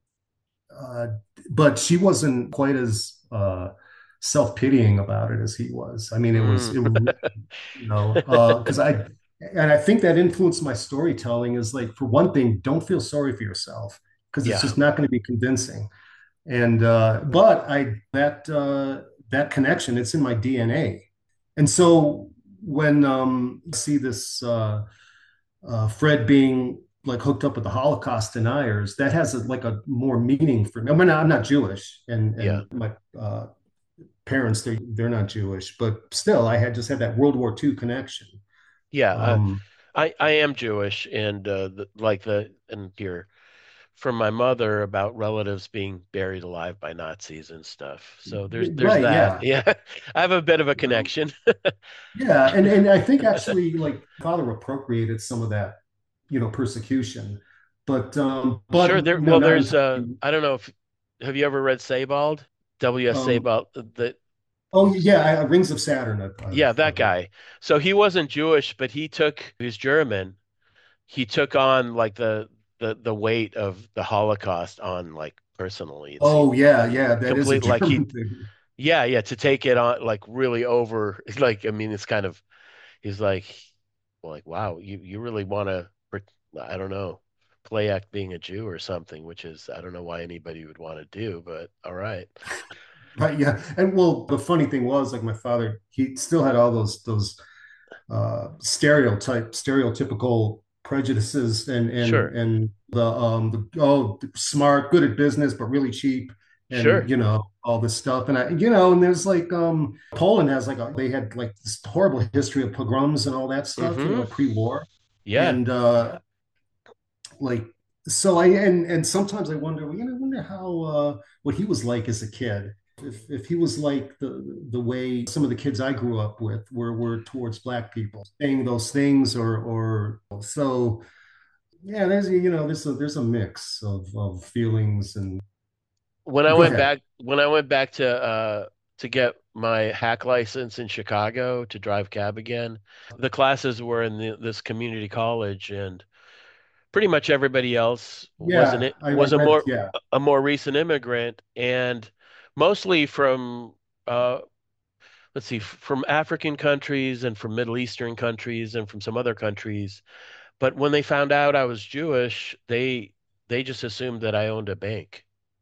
uh, but she wasn't quite as uh, self-pitying about it as he was. I mean, it was mm. it you know, uh, because I and I think that influenced my storytelling is like, for one thing, don't feel sorry for yourself because it's Yeah. just not going to be convincing. And uh, but I that uh, that connection, it's in my D N A. And so when um, I see this uh, uh, Fred being like hooked up with the Holocaust deniers, that has a, like a more meaning for me. I mean, I'm not Jewish, and Yeah. and my uh, parents, they they're not Jewish, but still, I had just had that World War two connection. Yeah. Uh, Um, I I am Jewish, and uh the, like the and here from my mother about relatives being buried alive by Nazis and stuff. So there's there's right, that. yeah, Yeah. I have a bit of a you know, connection. yeah, and and I think actually, like, father appropriated some of that, you know, persecution, but um, Sure, but there you know, well not there's uh entirely. I don't know if have you ever read Sebald? W S. Um, Sebald, the oh yeah, I, Rings of Saturn. I've, yeah, I've that I've read. guy. So he wasn't Jewish, but he took he was German. He took on like the the the weight of the Holocaust on like personally, it Oh seemed. yeah, yeah, that is a Complete like he German thing. yeah, yeah, to take it on like really over like I mean it's kind of he's like well, like wow, you you really want to I don't know, play act being a Jew or something, which is I don't know why anybody would want to do, but all right. Right, yeah, and well, the funny thing was, like, my father, he still had all those those uh, stereotype, stereotypical prejudices, and and Sure. and the um the oh smart, good at business, but really cheap, and Sure. you know all this stuff, and I you know and there's like um Poland has like a, they had like this horrible history of pogroms and all that stuff, you know, Mm-hmm. like pre-war, Yeah. and uh like so I and and sometimes I wonder, you know, I wonder how uh what he was like as a kid. If, if he was like the the way some of the kids I grew up with were were towards black people, saying those things, or or so yeah, there's a, you know there's a there's a mix of of feelings. And When I go went ahead. back when I went back to uh to get my hack license in Chicago to drive cab again, the classes were in the, this community college and pretty much everybody else wasn't Yeah, it I, I was a read, more yeah. a more recent immigrant and mostly from uh let's see from African countries and from Middle Eastern countries and from some other countries. But when they found out I was Jewish, they they just assumed that I owned a bank.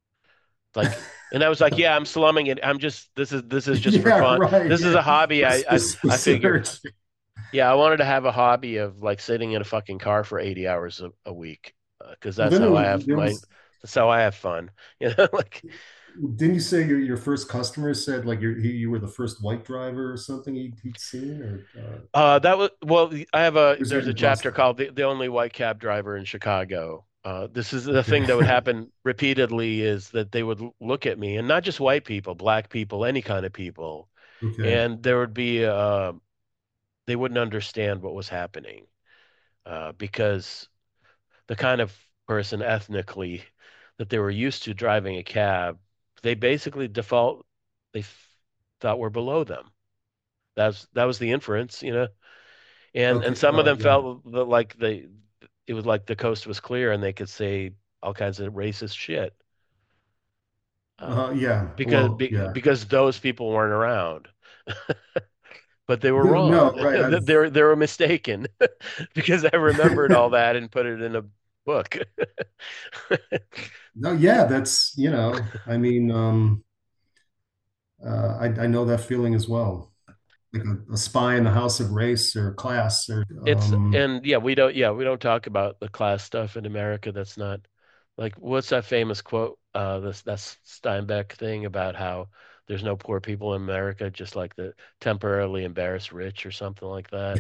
Like, and I was like, yeah, I'm slumming it. I'm just this is this is just for Yeah, fun. right, This is yeah, a hobby. for, I for, I for I figured, search. yeah, I wanted to have a hobby of like sitting in a fucking car for eighty hours a, a week, because Well, that's then there how I was have there my was that's how I have fun. You know, like didn't you say your your first customer said like you you were the first white driver or something he'd, he'd seen, or uh, uh that was well, I have a was that there's a in chapter Boston? called the, the only white cab driver in Chicago. Uh, this is the Okay. thing that would happen repeatedly is that they would l- look at me and not just white people, black people, any kind of people, Okay. and there would be uh, they wouldn't understand what was happening uh, because the kind of person ethnically that they were used to driving a cab, they basically default they f- thought were below them. That's that was the inference, you know. And and Okay. some of Uh, them yeah. felt that like they it was like the coast was clear and they could say all kinds of racist shit. Uh, Um, yeah. because Well, be, yeah. because those people weren't around. But they were wrong. No, right. I've They were they were mistaken because I remembered all that and put it in a book. no, yeah, that's, you know, I mean, um, uh, I, I know that feeling as well. Like a, a spy in the house of race or class or, It's um, and yeah, we don't yeah, we don't talk about the class stuff in America. That's not like what's that famous quote? Uh, this that's Steinbeck thing about how there's no poor people in America, just like the temporarily embarrassed rich or something like that.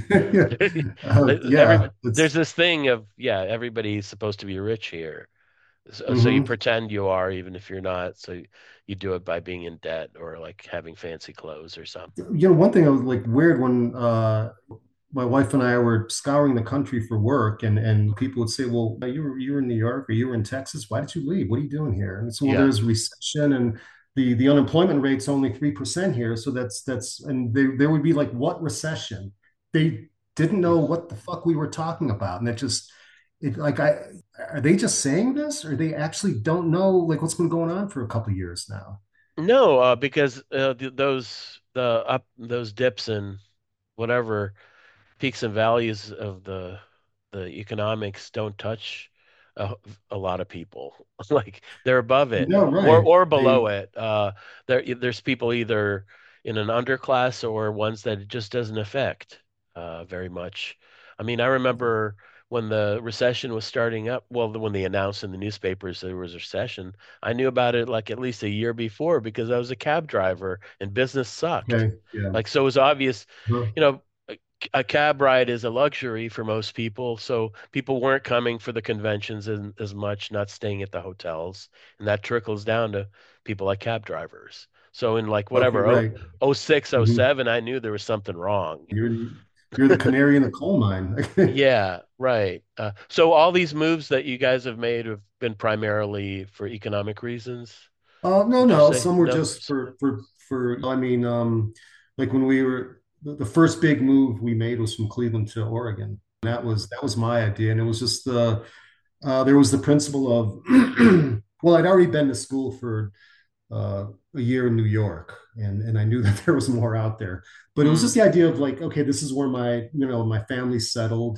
uh, Every yeah, there's it's, this thing of yeah, everybody's supposed to be rich here. So, so you mhm. pretend you are even if you're not. So you, you do it by being in debt or like having fancy clothes or something. You know, one thing I was like weird when uh, my wife and I were scouring the country for work, and and people would say, "Well, you were you were in New York or you were in Texas. Why did you leave? What are you doing here?" And so, well, Yeah. there's a recession, and the the unemployment rate's only three percent here. So that's that's and they there would be like, what recession? They didn't know what the fuck we were talking about, and it just it like I are they just saying this, or they actually don't know like what's been going on for a couple of years now? No, uh, because uh, th those the up those dips and whatever peaks and valleys of the the economics don't touch a, a lot of people. Like they're above it No, or right? or below They it. Uh, there there's people either in an underclass or ones that it just doesn't affect uh, very much. I mean, I remember when the recession was starting up. Well, when they announced in the newspapers there was a recession, I knew about it like at least a year before because I was a cab driver and business sucked. okay, yeah. Like so, it was obvious, Huh. you know a cab ride is a luxury for most people, so people weren't coming for the conventions as, as much, not staying at the hotels, and that trickles down to people like cab drivers. So in like Okay, whatever, oh, right. oh six, oh Mhm. seven, I knew there was something wrong. You're you're the canary in the coal mine. Yeah, right. Uh, so all these moves that you guys have made have been primarily for economic reasons, Uh, no, would you no. say? Some were No? just for for for. I mean, um, like when we were the, the first big move we made was from Cleveland to Oregon. That was that was my idea, and it was just the uh, there was the principle of well, I'd already been to school for uh, a year in New York, and and I knew that there was more out there. But it was just Mm, the idea of like, okay, this is where my you know my family settled,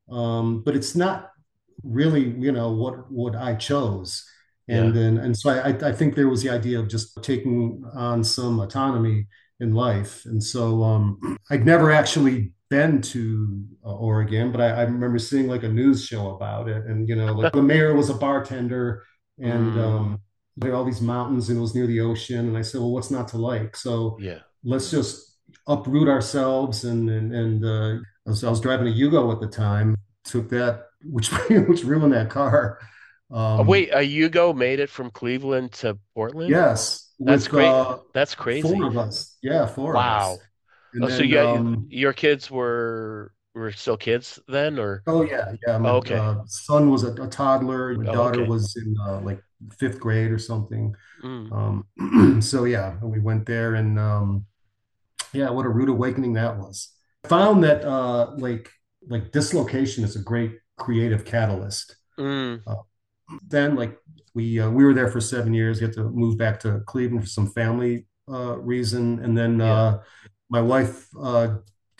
um, but it's not really you know what what I chose. And yeah. then and so I I think there was the idea of just taking on some autonomy in life. And so um, I'd never actually been to uh, Oregon, but I, I remember seeing like a news show about it, and you know like the mayor was a bartender, and Mm, um, there are all these mountains and it was near the ocean. And I said, well, what's not to like? So yeah. let's just uproot ourselves. And and, and uh, I, was, I was driving a Yugo at the time, took that, which which ruined that car. Oh, Um, wait, a Yugo made it from Cleveland to Portland? yes, That's with great. uh, That's four crazy. of us. Yeah, four of us. Wow. And Oh, so then, yeah, you, um, your kids were were still kids then, or oh yeah, yeah. My oh, okay. uh, son was a, a toddler. My Oh, daughter okay. was in uh, like fifth grade or something. Mm, Um, so yeah, we went there, and um, yeah, what a rude awakening that was. I found that uh, like like dislocation is a great creative catalyst. mm, Uh, then like we uh, we were there for seven years. We had to move back to Cleveland for some family uh, reason, and then yeah. uh, my wife uh,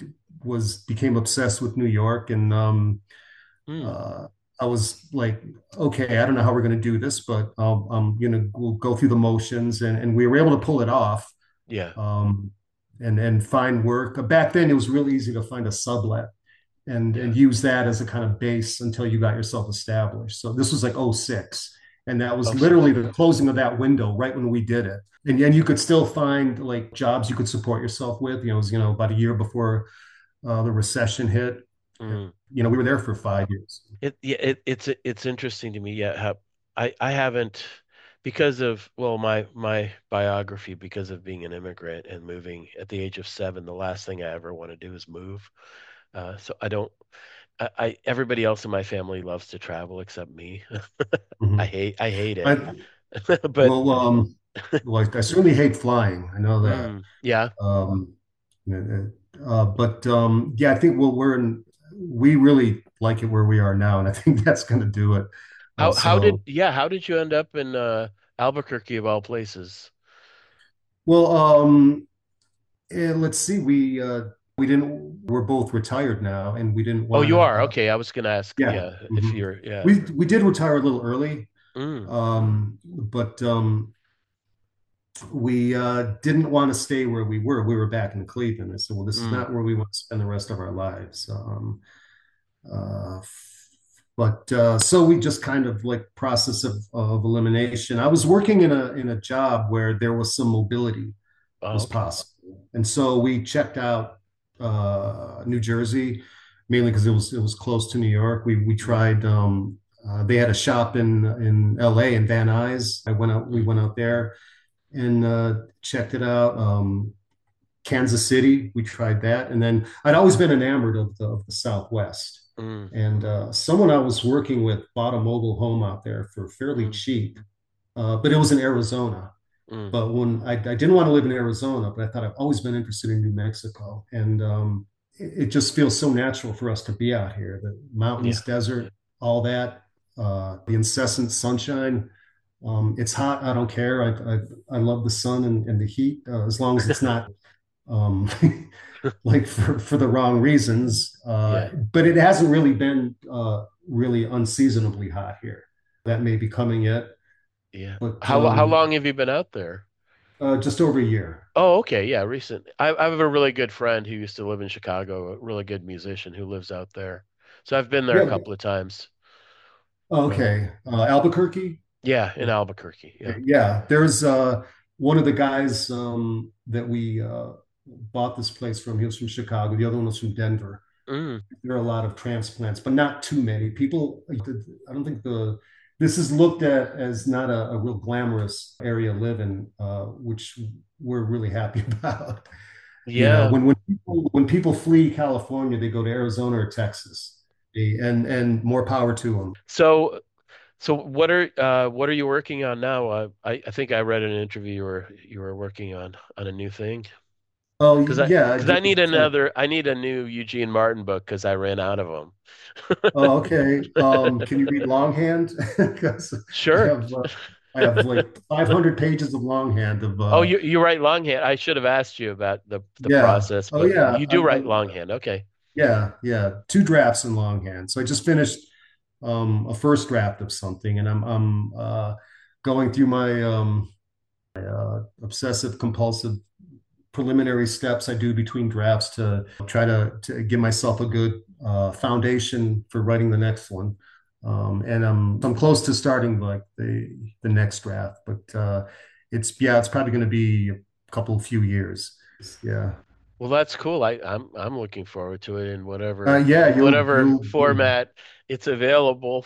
was became obsessed with New York, and um, Mm, uh, I was like, okay, I don't know how we're going to do this, but I'll, I'm you know we'll go through the motions, and and we were able to pull it off, yeah. um, and and find work. Back then, it was really easy to find a sublet and Yeah. and use that as a kind of base until you got yourself established. So this was like oh six, and that was Oh, six. literally the closing of that window right when we did it. And and you could still find like jobs you could support yourself with. You know, it was you know about a year before uh, the recession hit. Mm. You know, we were there for five years. It yeah, it it's it's interesting to me. Yeah, how I I haven't because of well my my biography because of being an immigrant and moving at the age of seven. The last thing I ever want to do is move. Uh, so I don't. I, I everybody else in my family loves to travel except me. I Mhm. hate I hate it. I But well, um, well, I, I certainly hate flying. I know that. mm, yeah. Um, uh, but um, yeah, I think well, we're in, we really like it where we are now, and I think that's going to do it. Uh, How how did so, yeah, how did you end up in uh Albuquerque of all places? well, um, eh, let's see, we uh, we didn't. We're both retired now, and we didn't Oh, want you to. are. Uh, Okay, I was gonna ask, yeah, yeah, if mhm. you're yeah. We we did retire a little early, Mm, um, but um, we uh, didn't want to stay where we were. We were back in Cleveland. I said, well, this is mm, not where we want to spend the rest of our lives. Um, uh, but uh, so we just kind of like process of, of elimination. I was working in a in a job where there was some mobility oh, was okay. possible, and so we checked out uh, New Jersey mainly because it was it was close to New York. We we Mm, tried. Um, uh, they had a shop in in L A in Van Nuys. I went out. We mm, went out there and uh, checked it out. Um, Kansas City, we tried that, and then I'd always been enamored of the, of the Southwest. mm, And uh, someone I was working with bought a mobile home out there for fairly mm, cheap, uh, but it was in Arizona. mm. But when I, I didn't want to live in Arizona, but I thought I've always been interested in New Mexico, and um, it, it just feels so natural for us to be out here. The Yeah. mountains, desert, all that, uh, the incessant sunshine. Um, it's hot. I don't care. I I, I love the sun and, and the heat uh, as long as it's not um, like for, for the wrong reasons. Uh, Yeah. but it hasn't really been uh, really unseasonably hot here. That may be coming yet, Yeah. but How how um, long have you been out there? uh, just over a year. Oh, okay. Yeah, recent. I, I have a really good friend who used to live in Chicago, a really good musician who lives out there. So I've been there a Yeah. couple of times. Um, Okay. Uh, Albuquerque. yeah, in Albuquerque. Yeah. Yeah. There's uh, one of the guys um, that we uh, bought this place from. He was from Chicago. The other one was from Denver. Mm, There are a lot of transplants, but not too many people. I don't think the this is looked at as not a, a real glamorous area to live in, uh, which we're really happy about. You know, yeah. when when people when people flee California, they go to Arizona or Texas, and and more power to them. So so what are uh what are you working on now? Uh, I I think I read in an interview you were you were working on on a new thing. Oh Because I yeah, because I need just, uh, another I need a new Eugene Martin book because I ran out of them. oh, okay. Um, can you read longhand? Because I Sure. have uh, I have like five hundred pages of longhand of Oh, uh, you you write longhand. I should have asked you about the the yeah. process, Oh but yeah. you I, do I, write longhand. Okay. yeah, yeah. Two drafts in longhand. So I just finished um, a first draft of something, and I'm I'm uh, going through my um, uh, obsessive compulsive preliminary steps I do between drafts to try to to give myself a good uh, foundation for writing the next one. Um, and I'm I'm close to starting like the the next draft, but uh, it's yeah, it's probably going to be a couple few years. Yeah. Well, that's cool. I I'm I'm looking forward to it in Uh, whatever yeah, you'll whatever you'll format it's available.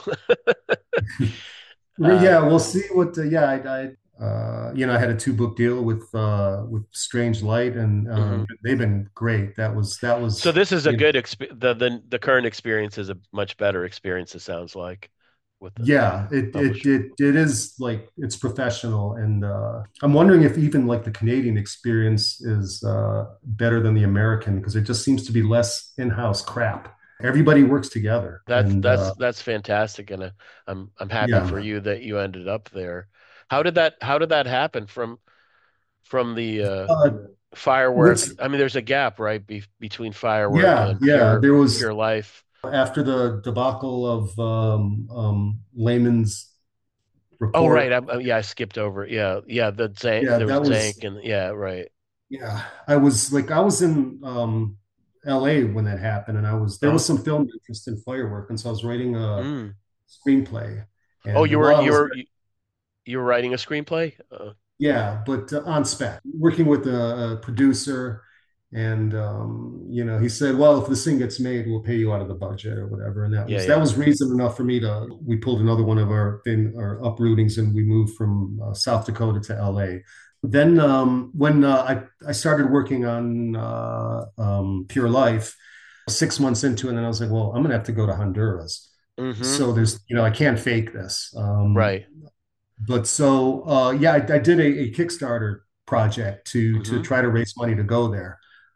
Uh, yeah, we'll see what. Uh, yeah, I, I uh, you know, I had a two book deal with uh, with Strange Light, and mhm. um, they've been great. That was that So was this is a you know, good exp the, the the current experience is a much better experience, it sounds like, with the yeah, it it publisher. it it is like it's professional, and uh, I'm wondering if even like the Canadian experience is uh, better than the American because it just seems to be less in house crap. Everybody works together, That's and that's uh, that's fantastic, and uh, I'm I'm happy for yeah, you that you ended up there. How did that how did that happen from from the uh, uh, firework? what's I mean, there's a gap, right, be between firework yeah, and yeah. pure There was pure life. after the debacle of um, um, Lehman's Oh, right. I, report. I- yeah, I skipped over. Yeah, yeah. The Zank, Yeah, there was that was Zank, and yeah, right. yeah. I was like I was in um, L A when that happened, and I was there was Oh, some film interest in firework, and so I was writing a mm. screenplay, Oh, and you were while I you was were you were writing a screenplay? Uh, yeah, but uh, on spec, working with a, a producer, and um, you know, he said, "Well, if this thing gets made, we'll pay you out of the budget or whatever." And that yeah, was that yeah. was reason enough for me to. We pulled another one of our thing, our uprootings, and we moved from uh, South Dakota to L A. Then um, when uh, I I started working on uh, um, Pure Life, six months into it, and then I was like, "Well, I'm gonna have to go to Honduras." Mm-hmm. So there's, you know, I can't fake this. Um, Right. but so uh, yeah, I, I did a, a Kickstarter project to to Mm-hmm. try to raise money to go there.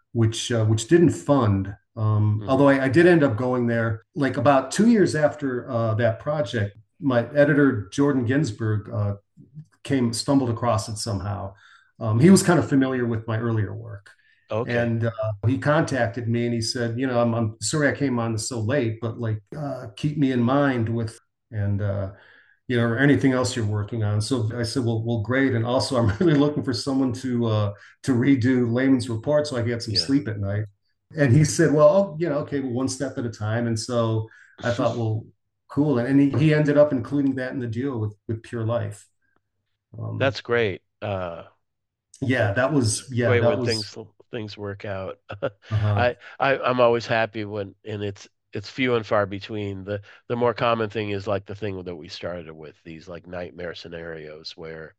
which uh, which didn't fund. Um, Mhm. although I, I did end up going there, like about two years after uh, that project, my editor Jordan Ginsburg uh, came stumbled across it somehow. Um, he was kind of familiar with my earlier work, Okay. and uh, he contacted me and he said, you know, I'm, I'm sorry I came on so late, but like uh, keep me in mind with and uh, you know, or anything else you're working on. So I said, well, well, great. And also, I'm really looking for someone to uh, to redo Layman's report so I can get some Yeah. sleep at night. And he said, well, oh, you know, okay, well, one step at a time. And so I thought, well, cool. And, and he, he ended up including that in the deal with with Pure Life. Um, That's great. Uh, yeah, that that was yeah, great that when was things things work out. uh-huh. I, I I'm always happy when, and it's it's few and far between. The the more common thing is like the thing that we started with, these like nightmare scenarios where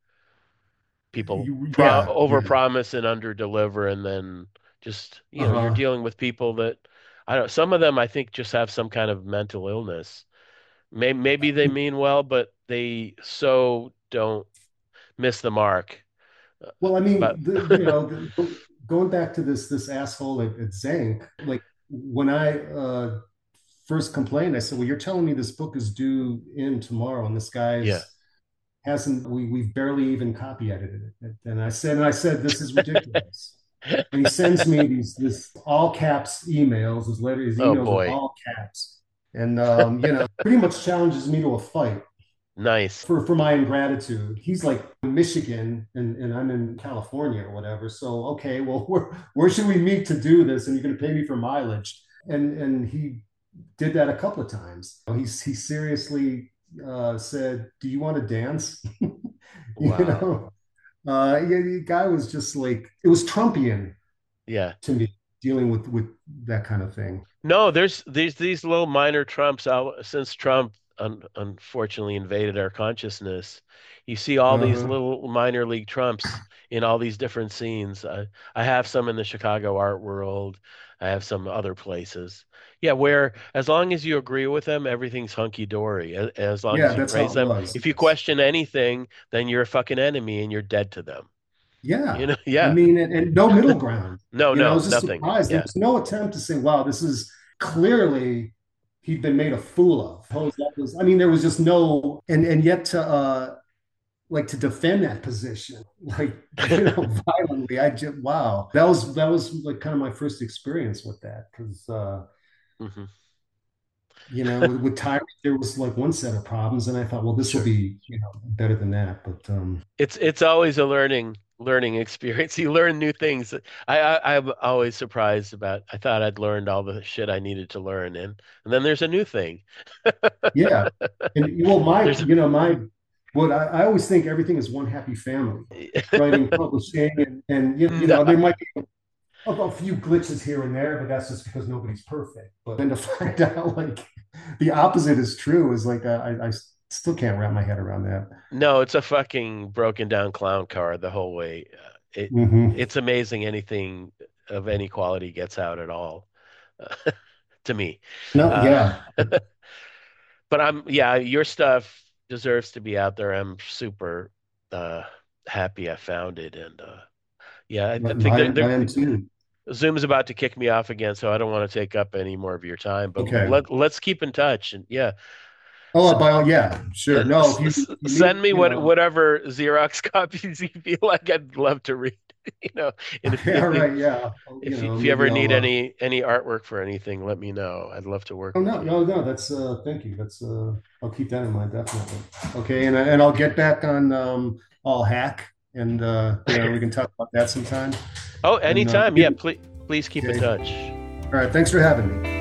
people You, pro yeah, yeah, overpromise and underdeliver, and then just, you know, you're uh-huh. dealing with people that, I don't, some of them I think just have some kind of mental illness. Maybe maybe they mean well, but they so don't miss the mark. Uh, Well, I But mean, the, you know, the, going back to this this asshole at, at Zank, like when I uh, first complained, I said, "Well, you're telling me this book is due in tomorrow, and this yeah. guy's hasn't. We we've barely even copy edited it." And I said, and I said, "This is ridiculous." And he sends me these this all caps emails. His letters, his Oh emails are boy. all caps, and um, you know, pretty much challenges me to a fight Nice. for for my ingratitude. He's like in Michigan and, and I'm in California or whatever. So okay, well, where where should we meet to do this? And you're going to pay me for mileage. And and he did that a couple of times. He he seriously uh, said, "Do you want to dance?" you Wow. know, uh, yeah, the guy was just like it was Trumpian Yeah. to me dealing with with that kind of thing. No, there's these these little minor Trumps out since Trump un unfortunately invaded our consciousness. You see all these Uh-huh. little minor league Trumps in all these different scenes. I, I have some in the Chicago art world. I have some other places. Yeah, where as long as you agree with them, everything's hunky dory. As, as long Yeah, as you that's how praise it them. was. If you Yes. question anything, then you're a fucking enemy and you're dead to them. You Yeah. know? I Yeah. mean, and, and no middle ground. No, You know, I no, was just nothing. surprised. There Yeah. was no attempt to say, wow, this is clearly he'd been made a fool of. Suppose that was, I mean, there was just no, and and yet to uh like to defend that position, like, you know, violently. I just wow. That was that was like kind of my first experience with that. Because uh, hmm you know, with, with Tyree, there was like one set of problems, and I thought, well, this will Sure. be, you know, better than that. But um It's it's always a learning learning experience. You learn new things. I, I I'm always surprised about. I thought I'd learned all the shit I needed to learn, and and then there's a new thing. yeah. And well, my, There's you know, my what I, I always think everything is one happy family, writing, publishing, and, and you, you no, know, there might be a, a few glitches here and there, but that's just because nobody's perfect. But then to find out like the opposite is true is like uh, I, I still can't wrap my head around that. no, it's a fucking broken down clown car the whole way. Uh, It Hmm. it's amazing anything of any quality gets out at all, uh, to me. No, Uh, yeah, but I'm, yeah, your stuff deserves to be out there. I'm super uh happy I found it, and uh yeah, I, I think I, they're, I they're am too. Zoom's about to kick me off again, so I don't want to take up any more of your time. But Okay. let let's keep in touch, and yeah, s Oh, by all, yeah, sure. uh, No, s if you, if s- you need, send me you what know, whatever Xerox copies you feel like I'd love to read. You know, and if yeah, if if right, yeah, you if you, know, if you maybe ever need I'll uh, any any artwork for anything, let me know. I'd love to work oh with no, you. no, no. That's uh, thank you. That's uh, I'll keep that in mind definitely. Okay, and and I'll get back on um, all hack, and uh, you know we can talk about that sometime. Oh, And uh, anytime. Yeah, please please keep in okay, touch. all right. Thanks for having me.